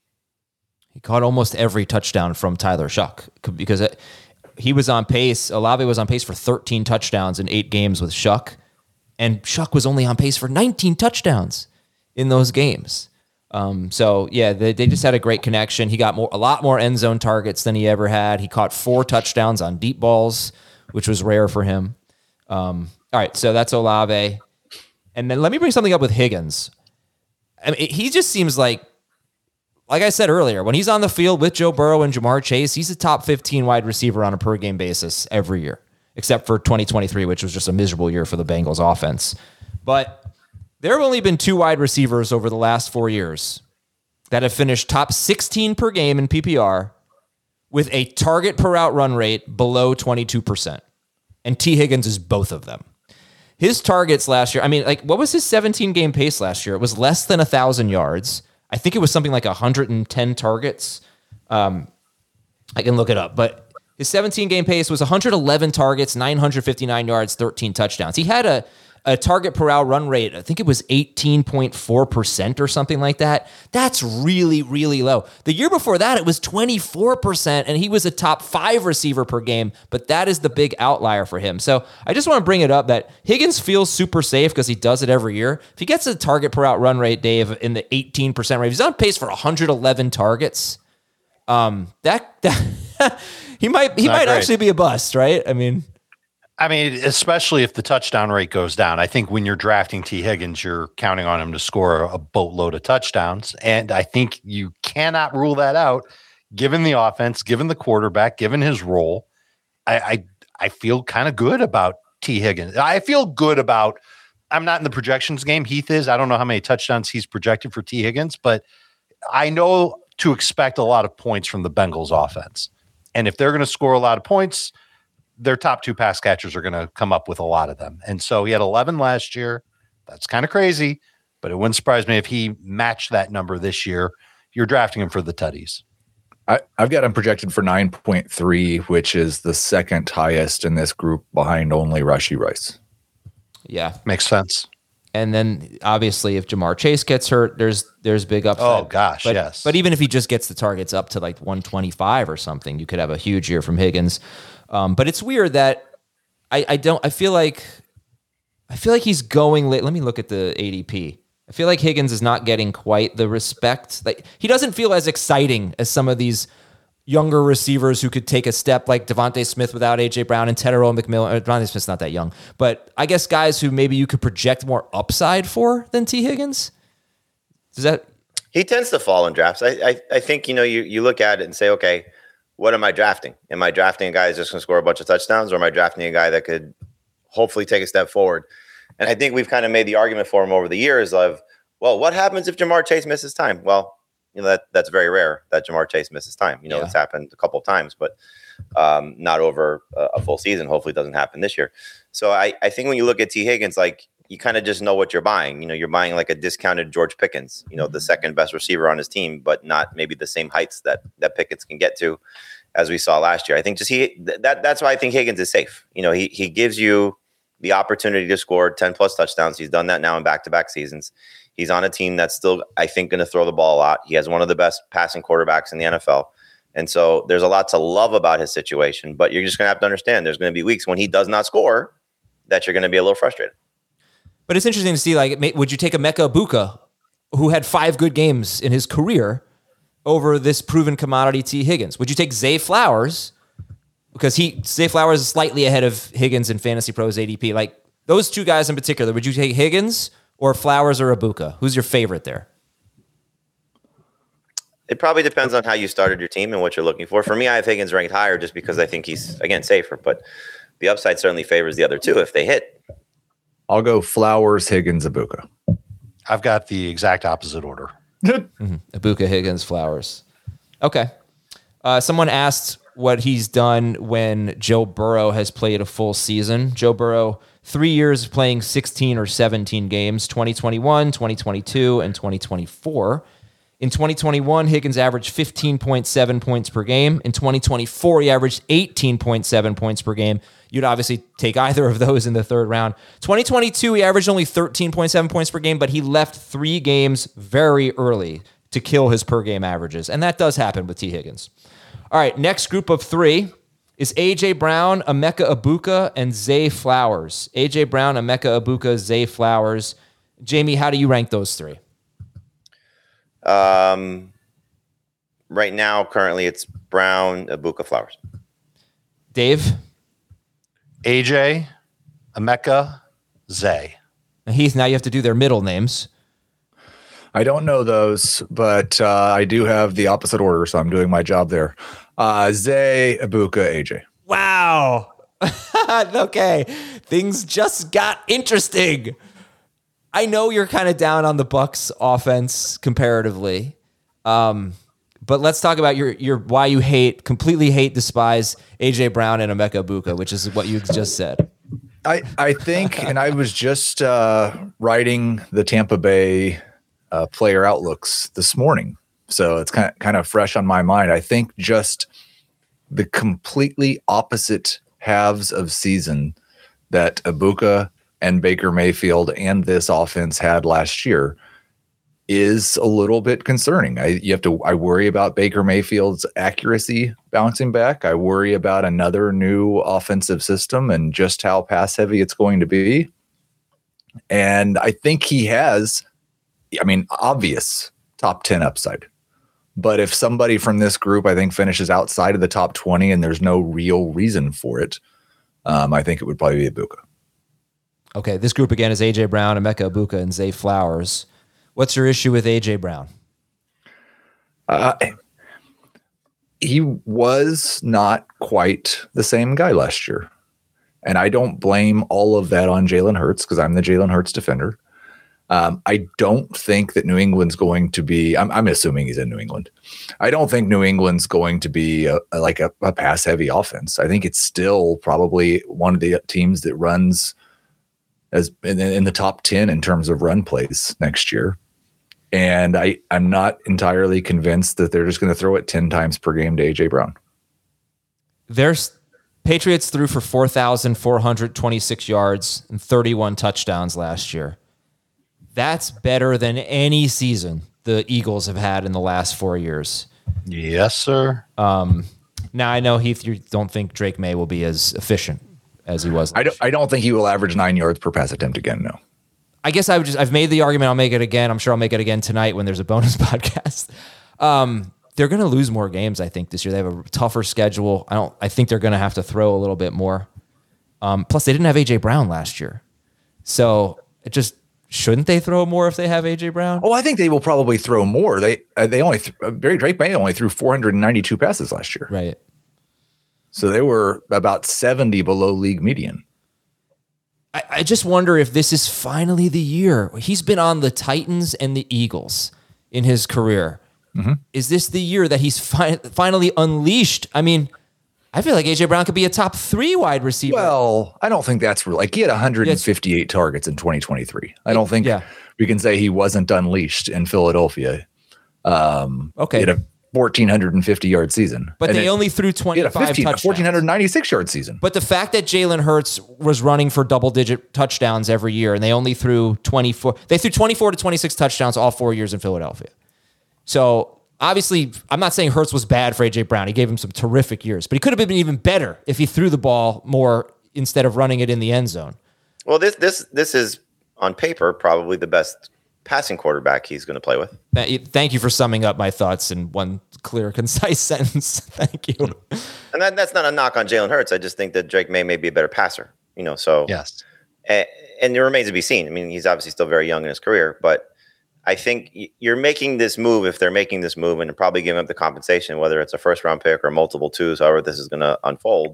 He caught almost every touchdown from Tyler Shuck because it, he was on pace. Olave was on pace for thirteen touchdowns in eight games with Shuck, and Shuck was only on pace for nineteen touchdowns in those games. Um, so yeah, they, they just had a great connection. He got more, a lot more end zone targets than he ever had. He caught four touchdowns on deep balls, which was rare for him. Um, all right, so that's Olave. And then let me bring something up with Higgins. I mean, he just seems like, like I said earlier, when he's on the field with Joe Burrow and Jamar Chase, he's a top fifteen wide receiver on a per game basis every year, except for twenty twenty-three, which was just a miserable year for the Bengals offense. But there have only been two wide receivers over the last four years that have finished top sixteen per game in P P R with a target per route run rate below twenty-two percent. And T. Higgins is both of them. His targets last year, I mean, like, what was his seventeen-game pace last year? It was less than one thousand yards. I think it was something like one hundred ten targets. Um, I can look it up. But his seventeen-game pace was one hundred eleven targets, nine hundred fifty-nine yards, thirteen touchdowns. He had a, a target per hour run rate, I think it was eighteen point four percent or something like that. That's really, really low. The year before that, it was twenty-four percent, and he was a top five receiver per game, but that is the big outlier for him. So I just want to bring it up that Higgins feels super safe because he does it every year. If he gets a target per out run rate, Dave, in the eighteen percent range, he's on pace for one hundred eleven targets. Um, that, that he might he Not might great. actually be a bust, right? I mean... I mean, especially if the touchdown rate goes down. I think when you're drafting T. Higgins, you're counting on him to score a boatload of touchdowns. And I think you cannot rule that out, given the offense, given the quarterback, given his role. I I, I feel kind of good about T. Higgins. I feel good about, I'm not in the projections game. Heath is. I don't know how many touchdowns he's projected for T. Higgins, but I know to expect a lot of points from the Bengals offense. And if they're going to score a lot of points, their top two pass catchers are going to come up with a lot of them. And so he had eleven last year. That's kind of crazy, but it wouldn't surprise me if he matched that number this year. You're drafting him for the tutties. I, I've got him projected for nine point three, which is the second highest in this group behind only Rashee Rice. Yeah. Makes sense. And then obviously if Jamar Chase gets hurt, there's there's big upside. Oh gosh, but, yes. But even if he just gets the targets up to like one twenty-five or something, you could have a huge year from Higgins. Um, but it's weird that I, I don't I feel like I feel like he's going late. Let me look at the A D P. I feel like Higgins is not getting quite the respect. Like he doesn't feel as exciting as some of these younger receivers who could take a step like Devontae Smith without A J Brown and Tedero McMillan. Devontae Smith's not that young, but I guess guys who maybe you could project more upside for than T. Higgins. Does that? He tends to fall in drafts. I, I, I think, you know, you, you look at it and say, okay, what am I drafting? Am I drafting a guy who's just going to score a bunch of touchdowns, or am I drafting a guy that could hopefully take a step forward? And I think we've kind of made the argument for him over the years of, well, what happens if Jamar Chase misses time? Well, you know, that that's very rare that Jamar Chase misses time. You know, yeah. It's happened a couple of times, but um, not over a, a full season. Hopefully it doesn't happen this year. So I, I think when you look at T. Higgins, like, you kind of just know what you're buying. You know, you're buying like a discounted George Pickens, you know, the second best receiver on his team, but not maybe the same heights that that Pickens can get to, as we saw last year. I think just he that that's why I think Higgins is safe. You know, he he gives you the opportunity to score ten plus touchdowns. He's done that now in back-to-back seasons. He's on a team that's still, I think, going to throw the ball a lot. He has one of the best passing quarterbacks in the N F L. And so there's a lot to love about his situation, but you're just going to have to understand there's going to be weeks when he does not score that you're going to be a little frustrated. But it's interesting to see, like, would you take Emeka Egbuka, who had five good games in his career, over this proven commodity T. Higgins? Would you take Zay Flowers, because he Zay Flowers is slightly ahead of Higgins in Fantasy Pros A D P? Like, those two guys in particular, would you take Higgins or Flowers or Egbuka? Who's your favorite there? It probably depends on how you started your team and what you're looking for. For me, I have Higgins ranked higher just because I think he's, again, safer, but the upside certainly favors the other two if they hit. I'll go Flowers, Higgins, Egbuka. I've got the exact opposite order. mm-hmm. Egbuka, Higgins, Flowers. Okay. Uh, someone asked what he's done when Joe Burrow has played a full season. Joe Burrow, three years playing sixteen or seventeen games, twenty twenty-one, twenty twenty-two, and twenty twenty-four. In twenty twenty-one, Higgins averaged fifteen point seven points per game. In twenty twenty-four, he averaged eighteen point seven points per game. You'd obviously take either of those in the third round. twenty twenty-two, he averaged only thirteen point seven points per game, but he left three games very early to kill his per game averages. And that does happen with T. Higgins. All right, next group of three is A J. Brown, Emeka Egbuka, and Zay Flowers. A J. Brown, Emeka Egbuka, Zay Flowers. Jamie, how do you rank those three? Um, right now, currently, it's Brown, Egbuka, Flowers. Dave? A J, Emeka, Zay. Heath, now you have to do their middle names. I don't know those, but uh, I do have the opposite order, so I'm doing my job there. Uh, Zay, Egbuka, A J. Wow. Okay. Things just got interesting. I know you're kind of down on the Bucs offense comparatively, um, but let's talk about your your why you hate, completely hate, despise A J. Brown and Emeka Egbuka, which is what you just said. I, I think, and I was just uh, writing the Tampa Bay uh, player outlooks this morning, so it's kind of kind of fresh on my mind. I think just the completely opposite halves of season that Egbuka and Baker Mayfield and this offense had last year is a little bit concerning. I you have to I worry about Baker Mayfield's accuracy bouncing back. I worry about another new offensive system and just how pass heavy it's going to be. And I think he has, I mean, obvious top ten upside. But if somebody from this group, I think, finishes outside of the top twenty and there's no real reason for it, um, I think it would probably be Egbuka. Okay, this group again is A J. Brown, Emeka Egbuka, and Zay Flowers. What's your issue with A J. Brown? Uh, he was not quite the same guy last year. And I don't blame all of that on Jalen Hurts because I'm the Jalen Hurts defender. Um, I don't think that New England's going to be, I'm, I'm assuming he's in New England. I don't think New England's going to be a, a, like a, a pass-heavy offense. I think it's still probably one of the teams that runs as in, in the top ten in terms of run plays next year. And I, I'm not entirely convinced that they're just going to throw it ten times per game to A J. Brown. There's Patriots threw for four thousand four hundred twenty-six yards and thirty-one touchdowns last year. That's better than any season the Eagles have had in the last four years. Yes, sir. Um, now I know, Heath, you don't think Drake May will be as efficient as he was. I don't. I don't think he will average nine yards per pass attempt again. No. I guess I would just. I've made the argument. I'll make it again. I'm sure I'll make it again tonight when there's a bonus podcast. Um, they're going to lose more games, I think, this year. They have a tougher schedule. I don't. I think they're going to have to throw a little bit more. Um, plus, they didn't have A J. Brown last year, so it just shouldn't they throw more if they have A J. Brown? Oh, I think they will probably throw more. They uh, they only th- Barry Drake May only threw four hundred ninety-two passes last year. Right. So they were about seventy below league median. I, I just wonder if this is finally the year. He's been on the Titans and the Eagles in his career. Mm-hmm. Is this the year that he's fi- finally unleashed? I mean, I feel like A J Brown could be a top three wide receiver. Well, I don't think that's real. Like, he had one hundred fifty-eight yes. targets in twenty twenty-three. I don't think yeah. we can say he wasn't unleashed in Philadelphia. Um, okay. He had a one thousand four hundred fifty yard season. But they it, only threw twenty-five touchdowns. one thousand four hundred ninety-six yard season. But the fact that Jalen Hurts was running for double-digit touchdowns every year, and they only threw twenty-four, they threw twenty-four to twenty-six touchdowns all four years in Philadelphia. So obviously, I'm not saying Hurts was bad for A J Brown. He gave him some terrific years, but he could have been even better if he threw the ball more instead of running it in the end zone. Well, this this this is on paper probably the best passing quarterback he's going to play with. Thank you for summing up my thoughts in one clear, concise sentence. Thank you. And that, that's not a knock on Jalen Hurts. I just think that Drake May may be a better passer. You know, so yes. And, and it remains to be seen. I mean, he's obviously still very young in his career, but I think you're making this move, if they're making this move, and probably giving up the compensation, whether it's a first round pick or multiple twos, however this is going to unfold,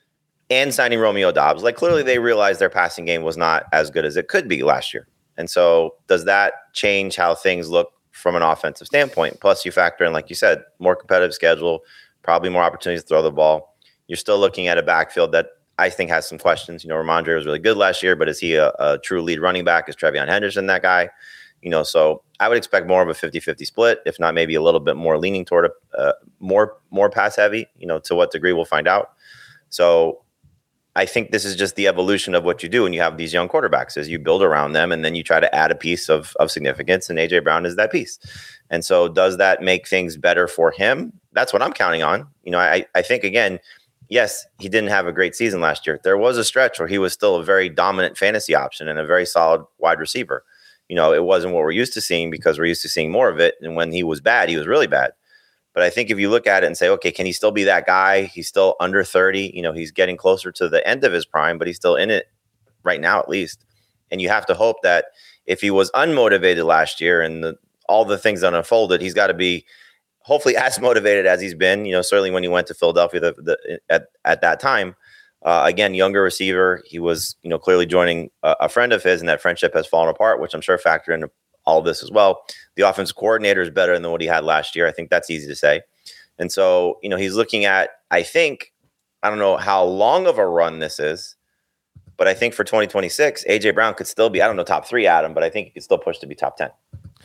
and signing Romeo Doubs. Like, clearly they realized their passing game was not as good as it could be last year. And so does that change how things look from an offensive standpoint? Plus you factor in, like you said, more competitive schedule, probably more opportunities to throw the ball. You're still looking at a backfield that I think has some questions. You know, Ramondre was really good last year, but is he a, a true lead running back? Is Trevion Henderson that guy? You know, so I would expect more of a fifty-fifty split, if not maybe a little bit more leaning toward a uh, more more pass heavy. You know, to what degree we'll find out. So I think this is just the evolution of what you do when you have these young quarterbacks, is you build around them and then you try to add a piece of, of significance, and A J Brown is that piece. And so does that make things better for him? That's what I'm counting on. You know, I, I think, again, yes, he didn't have a great season last year. There was a stretch where he was still a very dominant fantasy option and a very solid wide receiver. You know, it wasn't what we're used to seeing because we're used to seeing more of it. And when he was bad, he was really bad. But I think if you look at it and say, okay, can he still be that guy? He's still under thirty. You know, he's getting closer to the end of his prime, but he's still in it right now, at least. And you have to hope that if he was unmotivated last year and the, all the things that unfolded, he's got to be hopefully as motivated as he's been. You know, certainly when he went to Philadelphia the, the, at, at that time. Uh, again, younger receiver. He was, you know, clearly joining a, a friend of his, and that friendship has fallen apart, which I'm sure factor into all of this as well. The offensive coordinator is better than what he had last year. I think that's easy to say. And so, you know, he's looking at, I think, I don't know how long of a run this is, but I think for twenty twenty-six, A J Brown could still be, I don't know, top three, Adam, but I think he could still push to be top ten.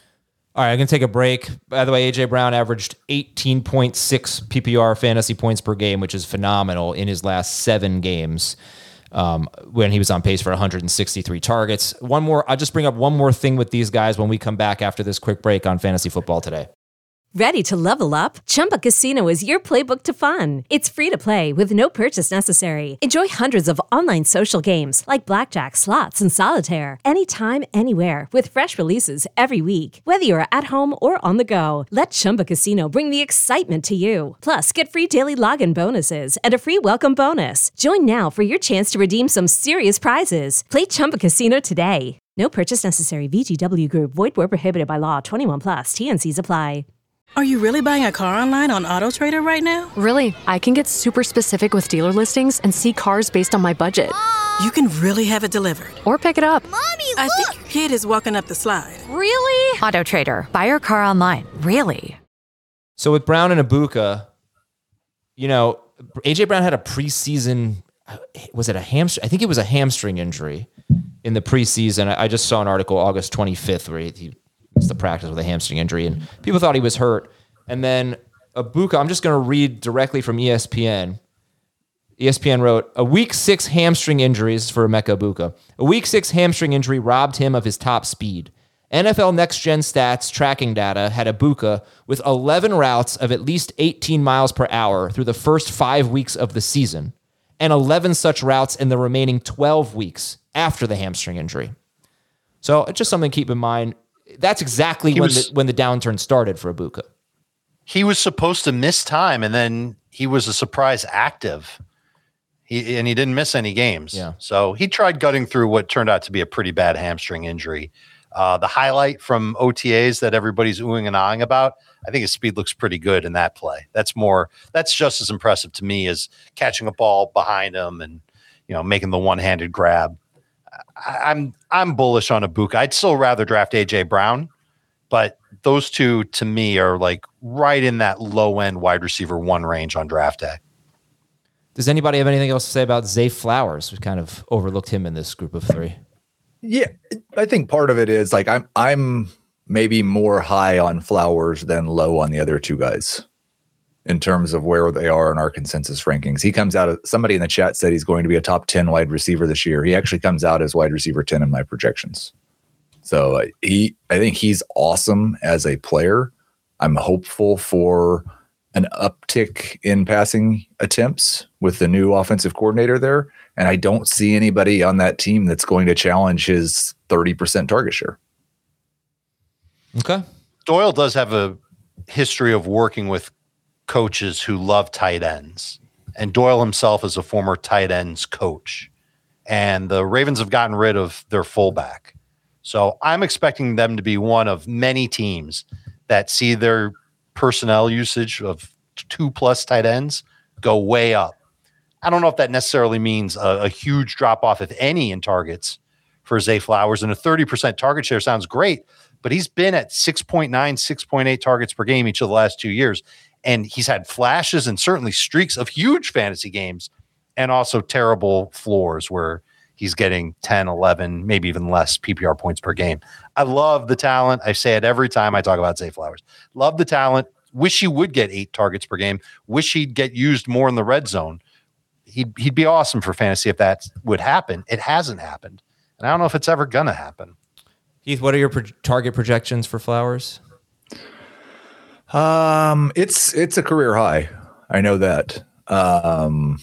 All right, I'm going to take a break. By the way, A J Brown averaged eighteen point six P P R fantasy points per game, which is phenomenal in his last seven games um, when he was on pace for one hundred sixty-three targets. One more, I'll just bring up one more thing with these guys when we come back after this quick break on Fantasy Football Today. Ready to level up? Chumba Casino is your playbook to fun. It's free to play with no purchase necessary. Enjoy hundreds of online social games like blackjack, slots, and solitaire anytime, anywhere with fresh releases every week. Whether you're at home or on the go, let Chumba Casino bring the excitement to you. Plus, get free daily login bonuses and a free welcome bonus. Join now for your chance to redeem some serious prizes. Play Chumba Casino today. No purchase necessary. V G W Group. Void where prohibited by law. twenty-one plus. T N Cs apply. Are you really buying a car online on AutoTrader right now? Really? I can get super specific with dealer listings and see cars based on my budget. You can really have it delivered. Or pick it up. Mommy, I look! think your kid is walking up the slide. Really? AutoTrader. Buy your car online. Really? So with Brown and Ibuka, you know, A J Brown had a preseason, was it a hamstring? I think it was a hamstring injury in the preseason. I just saw an article August twenty-fifth where he missed the practice with a hamstring injury, and people thought he was hurt. And then Ibuka, I'm just going to read directly from E S P N. E S P N wrote, a week six hamstring injuries for Emeka Ibuka. A week six hamstring injury robbed him of his top speed. N F L Next Gen Stats tracking data had Ibuka with eleven routes of at least eighteen miles per hour through the first five weeks of the season, and eleven such routes in the remaining twelve weeks after the hamstring injury. So it's just something to keep in mind. That's exactly when, was, the, when the downturn started for Ibuka. He was supposed to miss time, and then he was a surprise active. He, and he didn't miss any games. Yeah. So he tried gutting through what turned out to be a pretty bad hamstring injury. Uh, the highlight from O T As that everybody's oohing and ahhing about, I think his speed looks pretty good in that play. That's more, that's just as impressive to me as catching a ball behind him and, you know, making the one-handed grab. I, I'm I'm bullish on Ibuka. I'd still rather draft A J Brown, but those two to me are like right in that low end wide receiver one range on draft day. Does anybody have anything else to say about Zay Flowers? We kind of overlooked him in this group of three. Yeah, I think part of it is like I'm I'm maybe more high on Flowers than low on the other two guys in terms of where they are in our consensus rankings. He comes out, somebody in the chat said he's going to be a top ten wide receiver this year. He actually comes out as wide receiver ten in my projections. So uh, he, I think he's awesome as a player. I'm hopeful for an uptick in passing attempts with the new offensive coordinator there. And I don't see anybody on that team that's going to challenge his thirty percent target share. Okay. Doyle does have a history of working with coaches who love tight ends. And Doyle himself is a former tight ends coach. And the Ravens have gotten rid of their fullback. So I'm expecting them to be one of many teams that see their personnel usage of two plus tight ends go way up. I don't know if that necessarily means a, a huge drop off, if any, in targets for Zay Flowers. And a thirty percent target share sounds great, but he's been at six point nine, six point eight targets per game each of the last two years. And he's had flashes and certainly streaks of huge fantasy games and also terrible floors where he's getting ten, eleven, maybe even less P P R points per game. I love the talent. I say it every time I talk about Zay Flowers. Love the talent. Wish he would get eight targets per game. Wish he'd get used more in the red zone. He'd, he'd be awesome for fantasy if that would happen. It hasn't happened. And I don't know if it's ever going to happen. Heath, what are your pro- target projections for Flowers? Um, it's it's a career high. I know that. Um,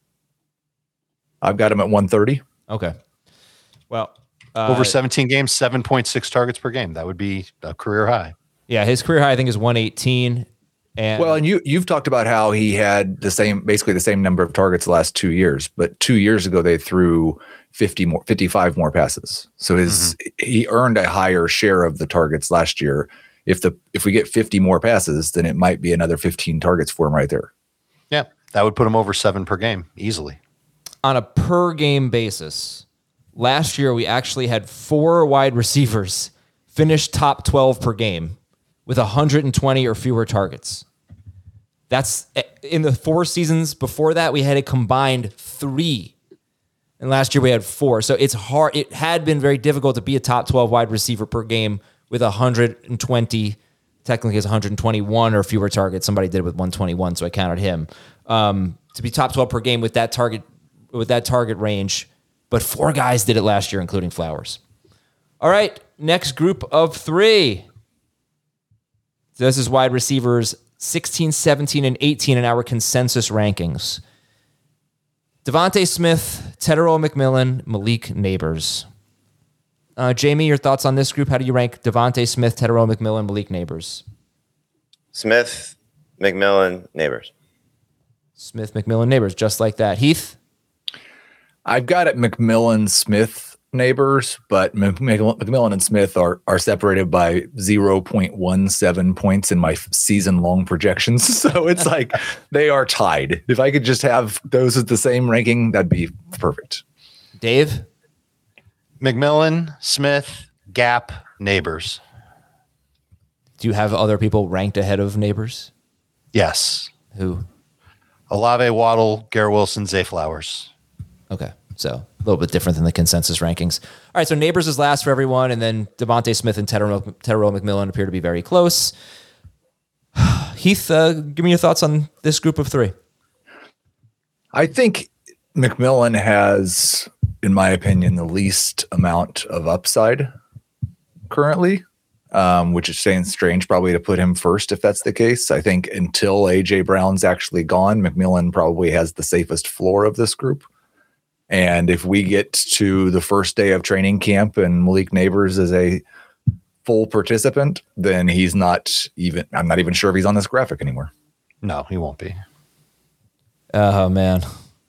I've got him at one thirty. Okay. Well, uh, over seventeen games, seven point six targets per game. That would be a career high. Yeah, his career high I think is one eighteen. And well, and you you've talked about how he had the same, basically the same number of targets the last two years, but two years ago they threw fifty more, fifty-five more passes. So his mm-hmm. he earned a higher share of the targets last year. If the if we get fifty more passes, then it might be another fifteen targets for him right there. Yeah, that would put him over seven per game easily. On a per game basis, last year we actually had four wide receivers finish top twelve per game with one hundred twenty or fewer targets. That's in the four seasons before that, we had a combined three. And last year we had four. So it's hard. It had been very difficult to be a top twelve wide receiver per game with one hundred twenty, technically it's one hundred twenty-one or fewer targets. Somebody did it with one twenty-one, so I counted him. Um, to be top twelve per game with that target with that target range, but four guys did it last year, including Flowers. All right, next group of three. So this is wide receivers sixteen, seventeen, and eighteen in our consensus rankings. Devontae Smith, Tetairoa McMillan, Malik Neighbors. Uh, Jamie, your thoughts on this group? How do you rank Devontae Smith, Tetairoa McMillan, Malik Neighbors? Smith, McMillan, Neighbors. Smith, McMillan, Neighbors, just like that. Heath? I've got it McMillan, Smith, Neighbors, but McMillan and Smith are are separated by zero point one seven points in my season-long projections. So it's like they are tied. If I could just have those at the same ranking, that'd be perfect. Dave? McMillan, Smith, Gap, Neighbors. Do you have other people ranked ahead of Neighbors? Yes. Who? Olave, Waddle, Garrett Wilson, Zay Flowers. Okay. So a little bit different than the consensus rankings. All right, so Neighbors is last for everyone, and then Devontae Smith and Tetairoa McMillan appear to be very close. Heath, uh, give me your thoughts on this group of three. I think McMillan has, in my opinion, the least amount of upside currently, um, which is saying strange probably to put him first if that's the case. I think until A J Brown's actually gone, McMillan probably has the safest floor of this group. And if we get to the first day of training camp and Malik Neighbors is a full participant, then he's not even, I'm not even sure if he's on this graphic anymore. No, he won't be. Oh, man.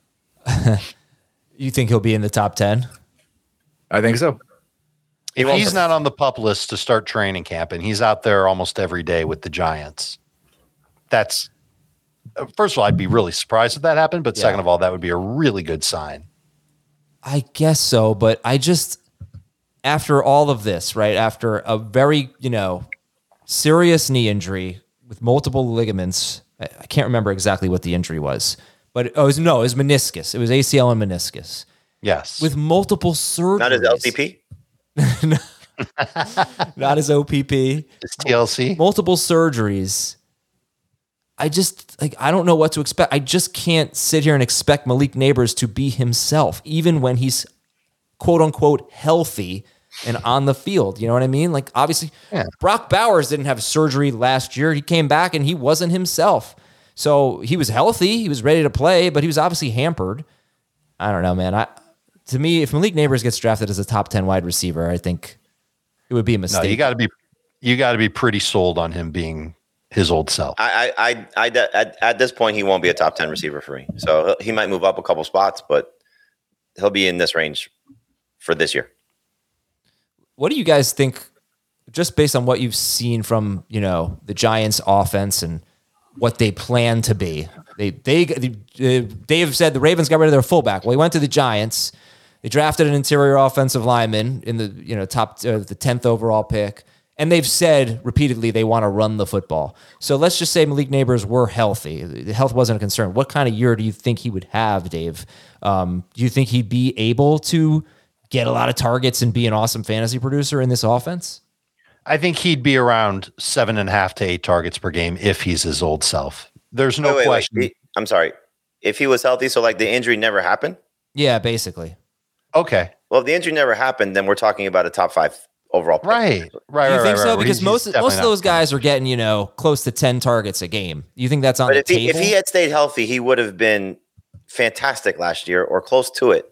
You think he'll be in the top ten? I think so. If he's not on the PUP list to start training camp and he's out there almost every day with the Giants, that's, first of all, I'd be really surprised if that happened. But yeah. Second of all, that would be a really good sign. I guess so, but I just, after all of this, right, after a very, you know, serious knee injury with multiple ligaments, I, I can't remember exactly what the injury was, but it was, no, it was meniscus. It was A C L and meniscus. Yes. With multiple surgeries. Not his L C P? Not his O P P. His T L C. Multiple surgeries. I just, like, I don't know what to expect. I just can't sit here and expect Malik Neighbors to be himself, even when he's quote unquote healthy and on the field. You know what I mean? Like, obviously, yeah. Brock Bowers didn't have surgery last year. He came back and he wasn't himself. So he was healthy. He was ready to play, but he was obviously hampered. I don't know, man. I, to me, if Malik Neighbors gets drafted as a top ten wide receiver, I think it would be a mistake. No, you got to be, you got to be pretty sold on him being his old self. I, I, I, I at, at this point, he won't be a top ten receiver for me. So he might move up a couple spots, but he'll be in this range for this year. What do you guys think, just based on what you've seen from, you know, the Giants offense and what they plan to be? They, they, they, Dave said the Ravens got rid of their fullback. Well, he went to the Giants. They drafted an interior offensive lineman in the, you know, top, uh, the tenth overall pick. And they've said repeatedly they want to run the football. So let's just say Malik Neighbors were healthy. The health wasn't a concern. What kind of year do you think he would have, Dave? Um, do you think he'd be able to get a lot of targets and be an awesome fantasy producer in this offense? I think he'd be around seven and a half to eight targets per game if he's his old self. There's no wait, wait, question. Wait. I'm sorry. If he was healthy, so like the injury never happened? Yeah, basically. Okay. Well, if the injury never happened, then we're talking about a top five overall pick. Right, right, you right, think right, so? right. Because He's most definitely most of not- those guys are getting, you know, close to ten targets a game. You think that's on But the if he, table? if he had stayed healthy, he would have been fantastic last year or close to it.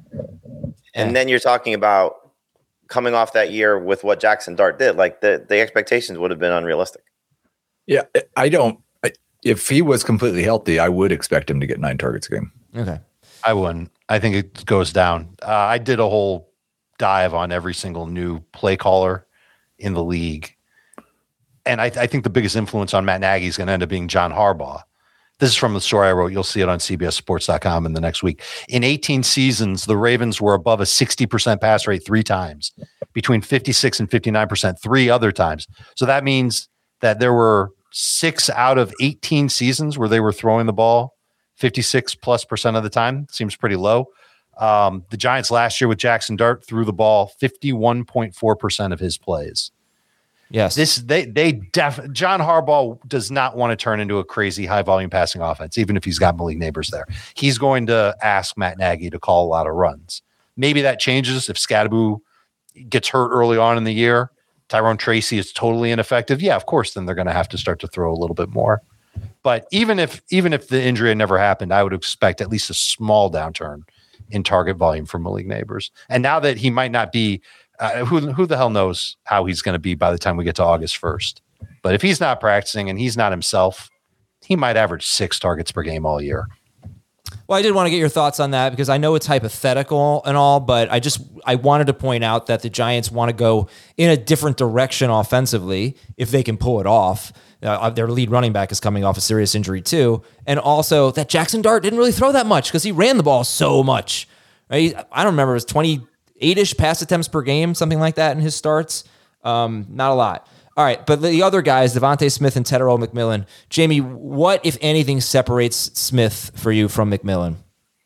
And Yeah. then you're talking about coming off that year with what Jackson Dart did. Like the, the expectations would have been unrealistic. Yeah, I don't. I, if he was completely healthy, I would expect him to get nine targets a game. Okay. I wouldn't. I think it goes down. Uh, I did a whole dive on every single new play caller in the league. And I, I think the biggest influence on Matt Nagy is going to end up being John Harbaugh. This is from the story I wrote. You'll see it on C B S sports dot com in the next week. In eighteen seasons, the Ravens were above a sixty percent pass rate three times, between fifty-six and fifty-nine percent three other times. So that means that there were six out of eighteen seasons where they were throwing the ball fifty-six plus percent of the time. Seems pretty low. Um, the Giants last year with Jackson Dart threw the ball fifty-one point four percent of his plays. Yes. This they they def John Harbaugh does not want to turn into a crazy high volume passing offense, even if he's got Malik Neighbors there. He's going to ask Matt Nagy to call a lot of runs. Maybe that changes if Scadaboo gets hurt early on in the year. Tyrone Tracy is totally ineffective. Yeah, of course, then they're going to have to start to throw a little bit more. But even if even if the injury had never happened, I would expect at least a small downturn in target volume for Malik Neighbors. And now that he might not be, uh, who who the hell knows how he's going to be by the time we get to August first. But if he's not practicing and he's not himself, he might average six targets per game all year. Well, I did want to get your thoughts on that because I know it's hypothetical and all, but I just I wanted to point out that the Giants want to go in a different direction offensively if they can pull it off. Uh, their lead running back is coming off a serious injury too, and also that Jackson Dart didn't really throw that much because he ran the ball so much. Right? I don't remember, it was twenty-eight-ish pass attempts per game, something like that in his starts. Um, not a lot. All right, but the other guys, Devontae Smith and Tetairoa McMillan. Jamie, what, if anything, separates Smith for you from McMillan?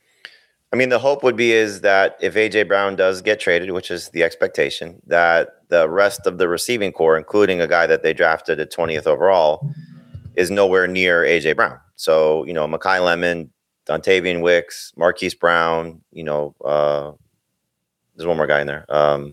I mean, the hope would be is that if A J Brown does get traded, which is the expectation, that the rest of the receiving core, including a guy that they drafted at twentieth overall, is nowhere near A J Brown. So, you know, Mekhi Lemon, Dontavian Wicks, Marquise Brown, you know, uh, there's one more guy in there. Um,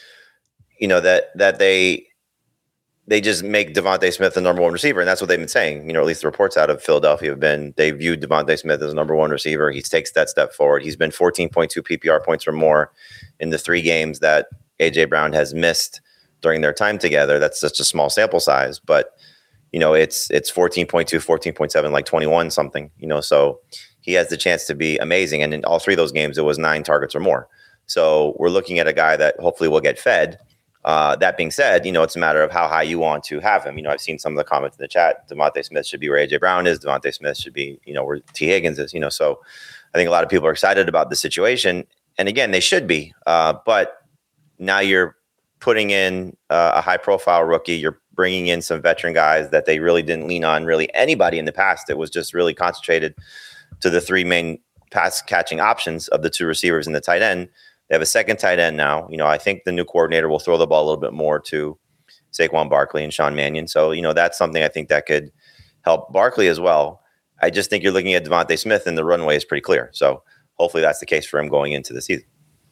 you know, that that they they just make Devontae Smith the number one receiver. And that's what they've been saying. You know, at least the reports out of Philadelphia have been, they viewed Devontae Smith as the number one receiver. He takes that step forward. He's been fourteen point two P P R points or more in the three games that A J Brown has missed during their time together. That's such a small sample size, but you know, it's, it's fourteen point two, fourteen point seven, like twenty-one something, you know, so he has the chance to be amazing. And in all three of those games, it was nine targets or more. So we're looking at a guy that hopefully will get fed. Uh, that being said, you know, it's a matter of how high you want to have him. You know, I've seen some of the comments in the chat. Devontae Smith should be where A J Brown is. Devontae Smith should be, you know, where T Higgins is, you know, so I think a lot of people are excited about the situation. and again, they should be. Uh, but now you're putting in uh, a high-profile rookie. You're bringing in some veteran guys that they really didn't lean on really anybody in the past. It was just really concentrated to the three main pass-catching options of the two receivers and the tight end. They have a second tight end now. You know, I think the new coordinator will throw the ball a little bit more to Saquon Barkley and Sean Mannion. So, you know, that's something I think that could help Barkley as well. I just think you're looking at Devontae Smith and the runway is pretty clear. So hopefully that's the case for him going into the season.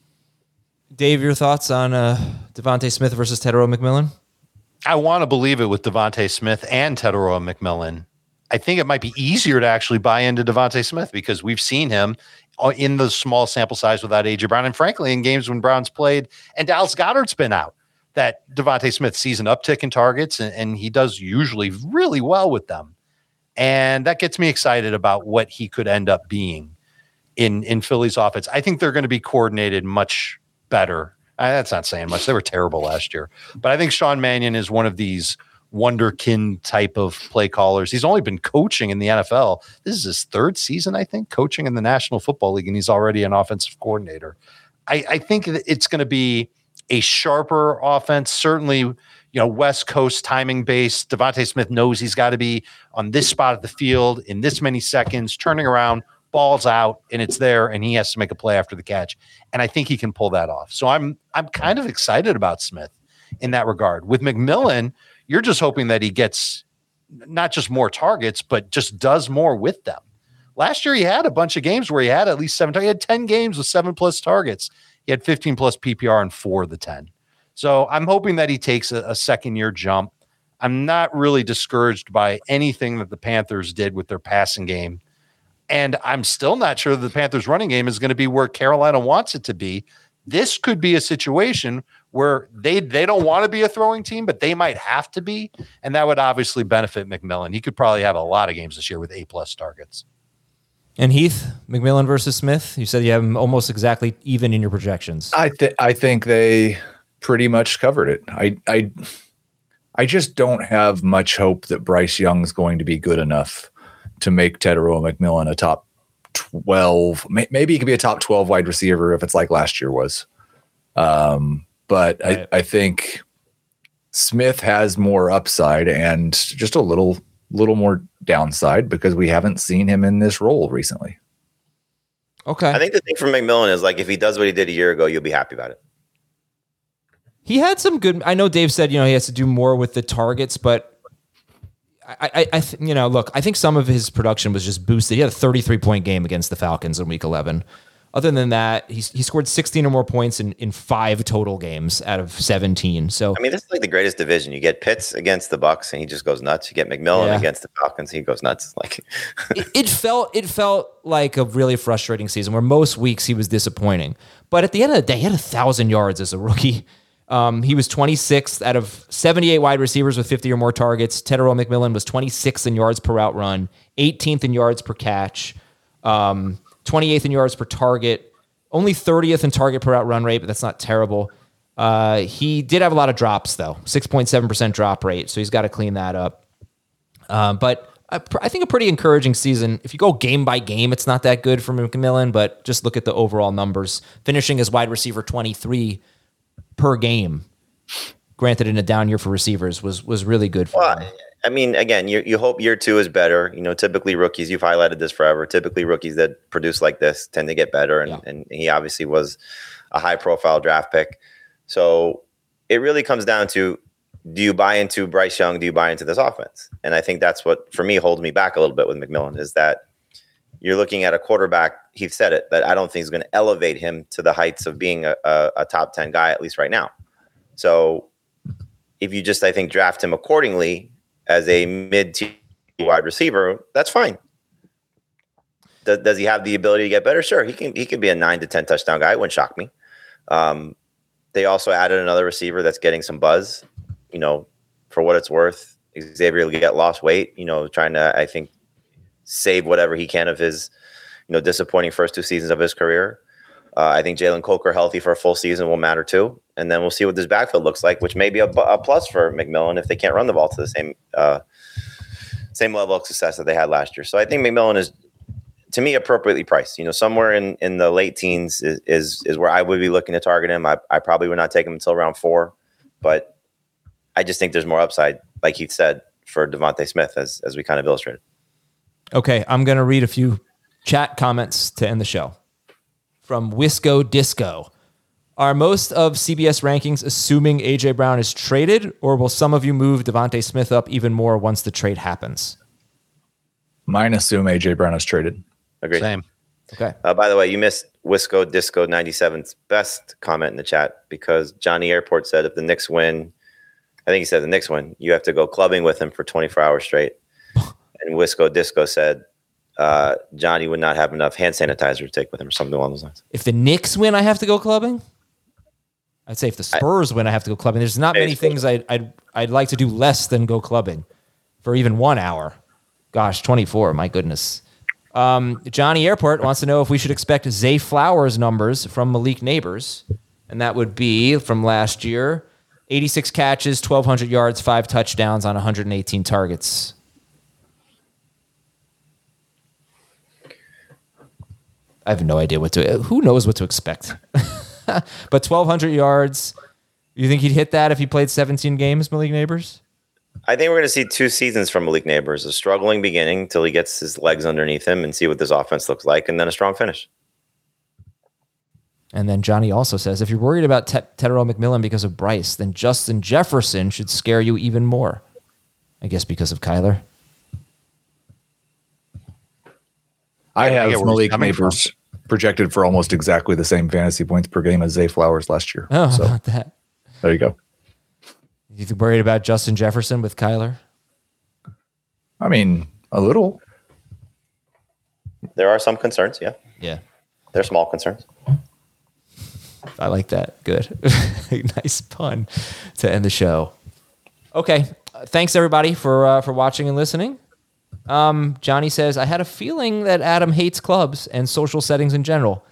Dave, your thoughts on uh, Devontae Smith versus Tetairoa McMillan? I want to believe it with Devontae Smith and Tetairoa McMillan. I think it might be easier to actually buy into Devontae Smith because we've seen him in the small sample size without A J Brown. And frankly, in games when Brown's played and Dallas Goedert's been out, that Devontae Smith sees an uptick in targets and, and he does usually really well with them. And that gets me excited about what he could end up being in, in Philly's offense. I think they're going to be coordinated much better. Uh, that's not saying much. They were terrible last year. But I think Sean Mannion is one of these wonderkind type of play callers. He's only been coaching in the N F L. This is his third season, I think, coaching in the National Football League, and he's already an offensive coordinator. I, I think that it's going to be a sharper offense, certainly, you know, West Coast timing based. Devontae Smith knows he's got to be on this spot of the field in this many seconds, turning around, ball's out, and it's there, and he has to make a play after the catch. And I think he can pull that off. So I'm I'm kind of excited about Smith in that regard. With McMillan, you're just hoping that he gets not just more targets, but just does more with them. Last year, he had a bunch of games where he had at least seven. He had ten games with seven plus targets. He had fifteen plus P P R and four of the ten. So I'm hoping that he takes a, a second year jump. I'm not really discouraged by anything that the Panthers did with their passing game. And I'm still not sure that the Panthers running game is going to be where Carolina wants it to be. This could be a situation where they they don't want to be a throwing team, but they might have to be. And that would obviously benefit McMillan. He could probably have a lot of games this year with eight plus targets. And Heath, McMillan versus Smith, you said you have them almost exactly even in your projections. I th- I think they pretty much covered it. I I I just don't have much hope that Bryce Young's going to be good enough to make Tetairoa McMillan a top twelve. Maybe he could be a top twelve wide receiver if it's like last year was. Um, but right. I, I think Smith has more upside and just a little little more downside because we haven't seen him in this role recently. Okay. I think the thing for McMillan is like if he does what he did a year ago, you'll be happy about it. He had some good. I know Dave said, you know, he has to do more with the targets, but I, I, I th- you know, look, I think some of his production was just boosted. He had a thirty-three point game against the Falcons in week eleven. Other than that, he he scored sixteen or more points in, in five total games out of seventeen. So I mean, this is like the greatest division. You get Pitts against the Bucs, and he just goes nuts. You get McMillan yeah. against the Falcons, he goes nuts. Like it, it felt it felt like a really frustrating season where most weeks he was disappointing. But at the end of the day, he had a thousand yards as a rookie. Um, he was twenty-sixth out of seventy-eight wide receivers with fifty or more targets. Tetairoa McMillan was twenty-sixth in yards per route run, eighteenth in yards per catch, um, twenty-eighth in yards per target, only thirtieth in target per route run rate, but that's not terrible. Uh, he did have a lot of drops, though, six point seven percent drop rate, so he's got to clean that up. Um, but I, I think a pretty encouraging season. If you go game by game, it's not that good for McMillan, but just look at the overall numbers. Finishing as wide receiver twenty-three per game, granted in a down year for receivers, was was really good for well, him. I mean, again, you you hope year two is better. You know, typically rookies, you've highlighted this forever, typically rookies that produce like this tend to get better. And, yeah. and he obviously was a high profile draft pick. So it really comes down to, do you buy into Bryce Young? Do you buy into this offense? And I think that's what, for me, holds me back a little bit with McMillan, is that you're looking at a quarterback, Heath said it, that I don't think is going to elevate him to the heights of being a, a, a top ten guy, at least right now. So if you just, I think, draft him accordingly as a mid-tier wide receiver, that's fine. Does, does he have the ability to get better? Sure, he can. He can be a nine to ten touchdown guy. It wouldn't shock me. Um, they also added another receiver that's getting some buzz. You know, for what it's worth, Xavier Legette lost weight. You know, trying to, I think, save whatever he can of his, you know, disappointing first two seasons of his career. Uh, I think Jalen Coker healthy for a full season will matter too. And then we'll see what this backfield looks like, which may be a, a plus for McMillan if they can't run the ball to the same uh, same level of success that they had last year. So I think McMillan is to me, appropriately priced. You know, somewhere in, in the late teens is, is is where I would be looking to target him. I, I probably would not take him until round four, but I just think there's more upside, like Heath said, for Devontae Smith, as as we kind of illustrated. Okay, I'm going to read a few chat comments to end the show. From Wisco Disco. Are most of C B S rankings assuming A J Brown is traded, or will some of you move Devontae Smith up even more once the trade happens? Mine assume A J Brown is traded. Agreed. Same. Okay. Uh, by the way, you missed Wisco Disco ninety-seven's best comment in the chat, because Johnny Airport said if the Knicks win, I think he said the Knicks win, you have to go clubbing with him for twenty-four hours straight. And Wisco Disco said uh, Johnny would not have enough hand sanitizer to take with him, or something along those lines. If the Knicks win, I have to go clubbing? I'd say if the Spurs I, win, I have to go clubbing. There's not many things I'd, I'd, I'd like to do less than go clubbing for even one hour. Gosh, twenty-four, my goodness. Um, Johnny Airport wants to know if we should expect Zay Flowers numbers from Malik Neighbors. And that would be from last year, eighty-six catches, twelve hundred yards, five touchdowns on one hundred eighteen targets. I have no idea what to, who knows what to expect. But twelve hundred yards, you think he'd hit that if he played seventeen games, Malik Neighbors? I think we're going to see two seasons from Malik Neighbors, a struggling beginning till he gets his legs underneath him and see what this offense looks like, and then a strong finish. And then Johnny also says, if you're worried about Te- Tetero McMillan because of Bryce, then Justin Jefferson should scare you even more. I guess because of Kyler. I have Malik Neighbors from. projected for almost exactly the same fantasy points per game as Zay Flowers last year. Oh, so, how about that? There you go. You worried about Justin Jefferson with Kyler? I mean, a little. There are some concerns, yeah. Yeah. They're small concerns. I like that. Good. Nice pun to end the show. Okay. Uh, thanks, everybody, for uh, for watching and listening. Um, Johnny says, I had a feeling that Adam hates clubs and social settings in general.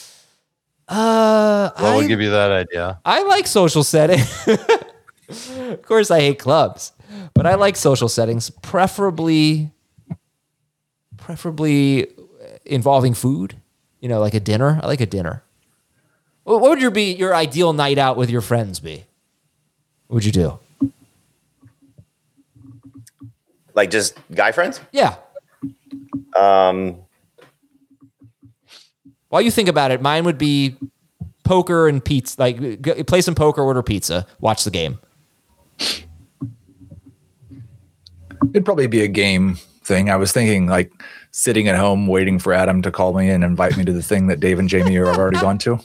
Uh, well, I, we'll give you that idea. I like social settings. Of course, I hate clubs, but I like social settings, preferably, preferably involving food. You know, like a dinner. I like a dinner. What would your be your ideal night out with your friends be? What would you do? Like just guy friends? Yeah. Um. While you think about it, mine would be poker and pizza. Like g- play some poker, order pizza, watch the game. It'd probably be a game thing. I was thinking like sitting at home waiting for Adam to call me and invite me to the thing that Dave and Jamie have already gone to.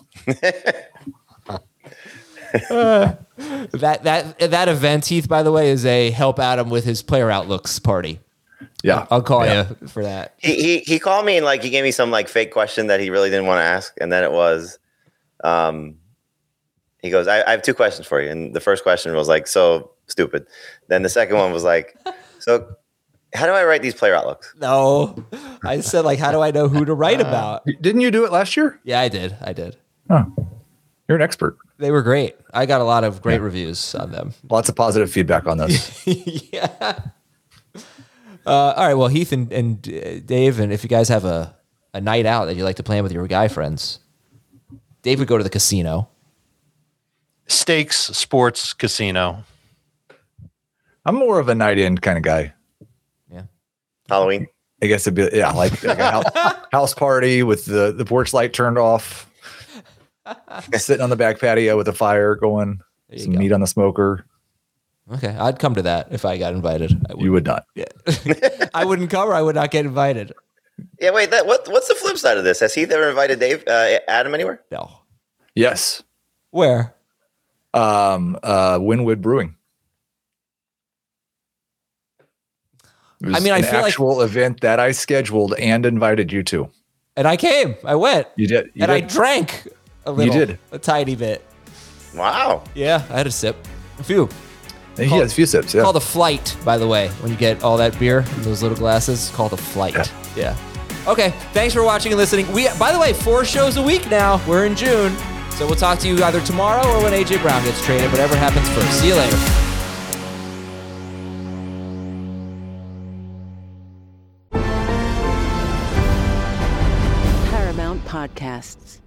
uh, that that that event, Heath, by the way, is a help Adam with his player outlooks party. Yeah, I'll call yeah. you for that. He, he he called me and like he gave me some like fake question that he really didn't want to ask, and then it was, um, he goes, I, I have two questions for you, and the first question was like so stupid. Then the second one was like, so how do I write these player outlooks? No, I said like, how do I know who to write about? Didn't you do it last year? Yeah, I did. I did. Oh, you're an expert. They were great. I got a lot of great yeah. reviews on them. Lots of positive feedback on those. Yeah. Uh, all right. Well, Heath and, and uh, Dave, and if you guys have a, a night out that you like to plan with your guy friends, Dave would go to the casino. Stakes Sports Casino. I'm more of a night in kind of guy. Yeah. Halloween. I guess it'd be, yeah, like, like a house, house party with the, the porch light turned off. Sitting on the back patio with a fire going, some go. meat on the smoker. Okay, I'd come to that if I got invited. I you would not. Yeah. I wouldn't come or I would not get invited. Yeah, wait, that what what's the flip side of this? Has he ever invited Dave, uh, Adam anywhere? No. Yes. Where? Um, uh, Winwood Brewing. I mean, I an feel actual like event that I scheduled and invited you to. And I came. I went. You did. You and did. I drank a little. You did. A tiny bit. Wow. Yeah, I had a sip. A few. He has a few sips, yeah. Called a flight, by the way, when you get all that beer in those little glasses. Called a flight. Yeah. yeah. Okay, thanks for watching and listening. We, by the way, four shows a week now. We're in June. So we'll talk to you either tomorrow or when A J Brown gets traded. Whatever happens first. See you later. podcasts.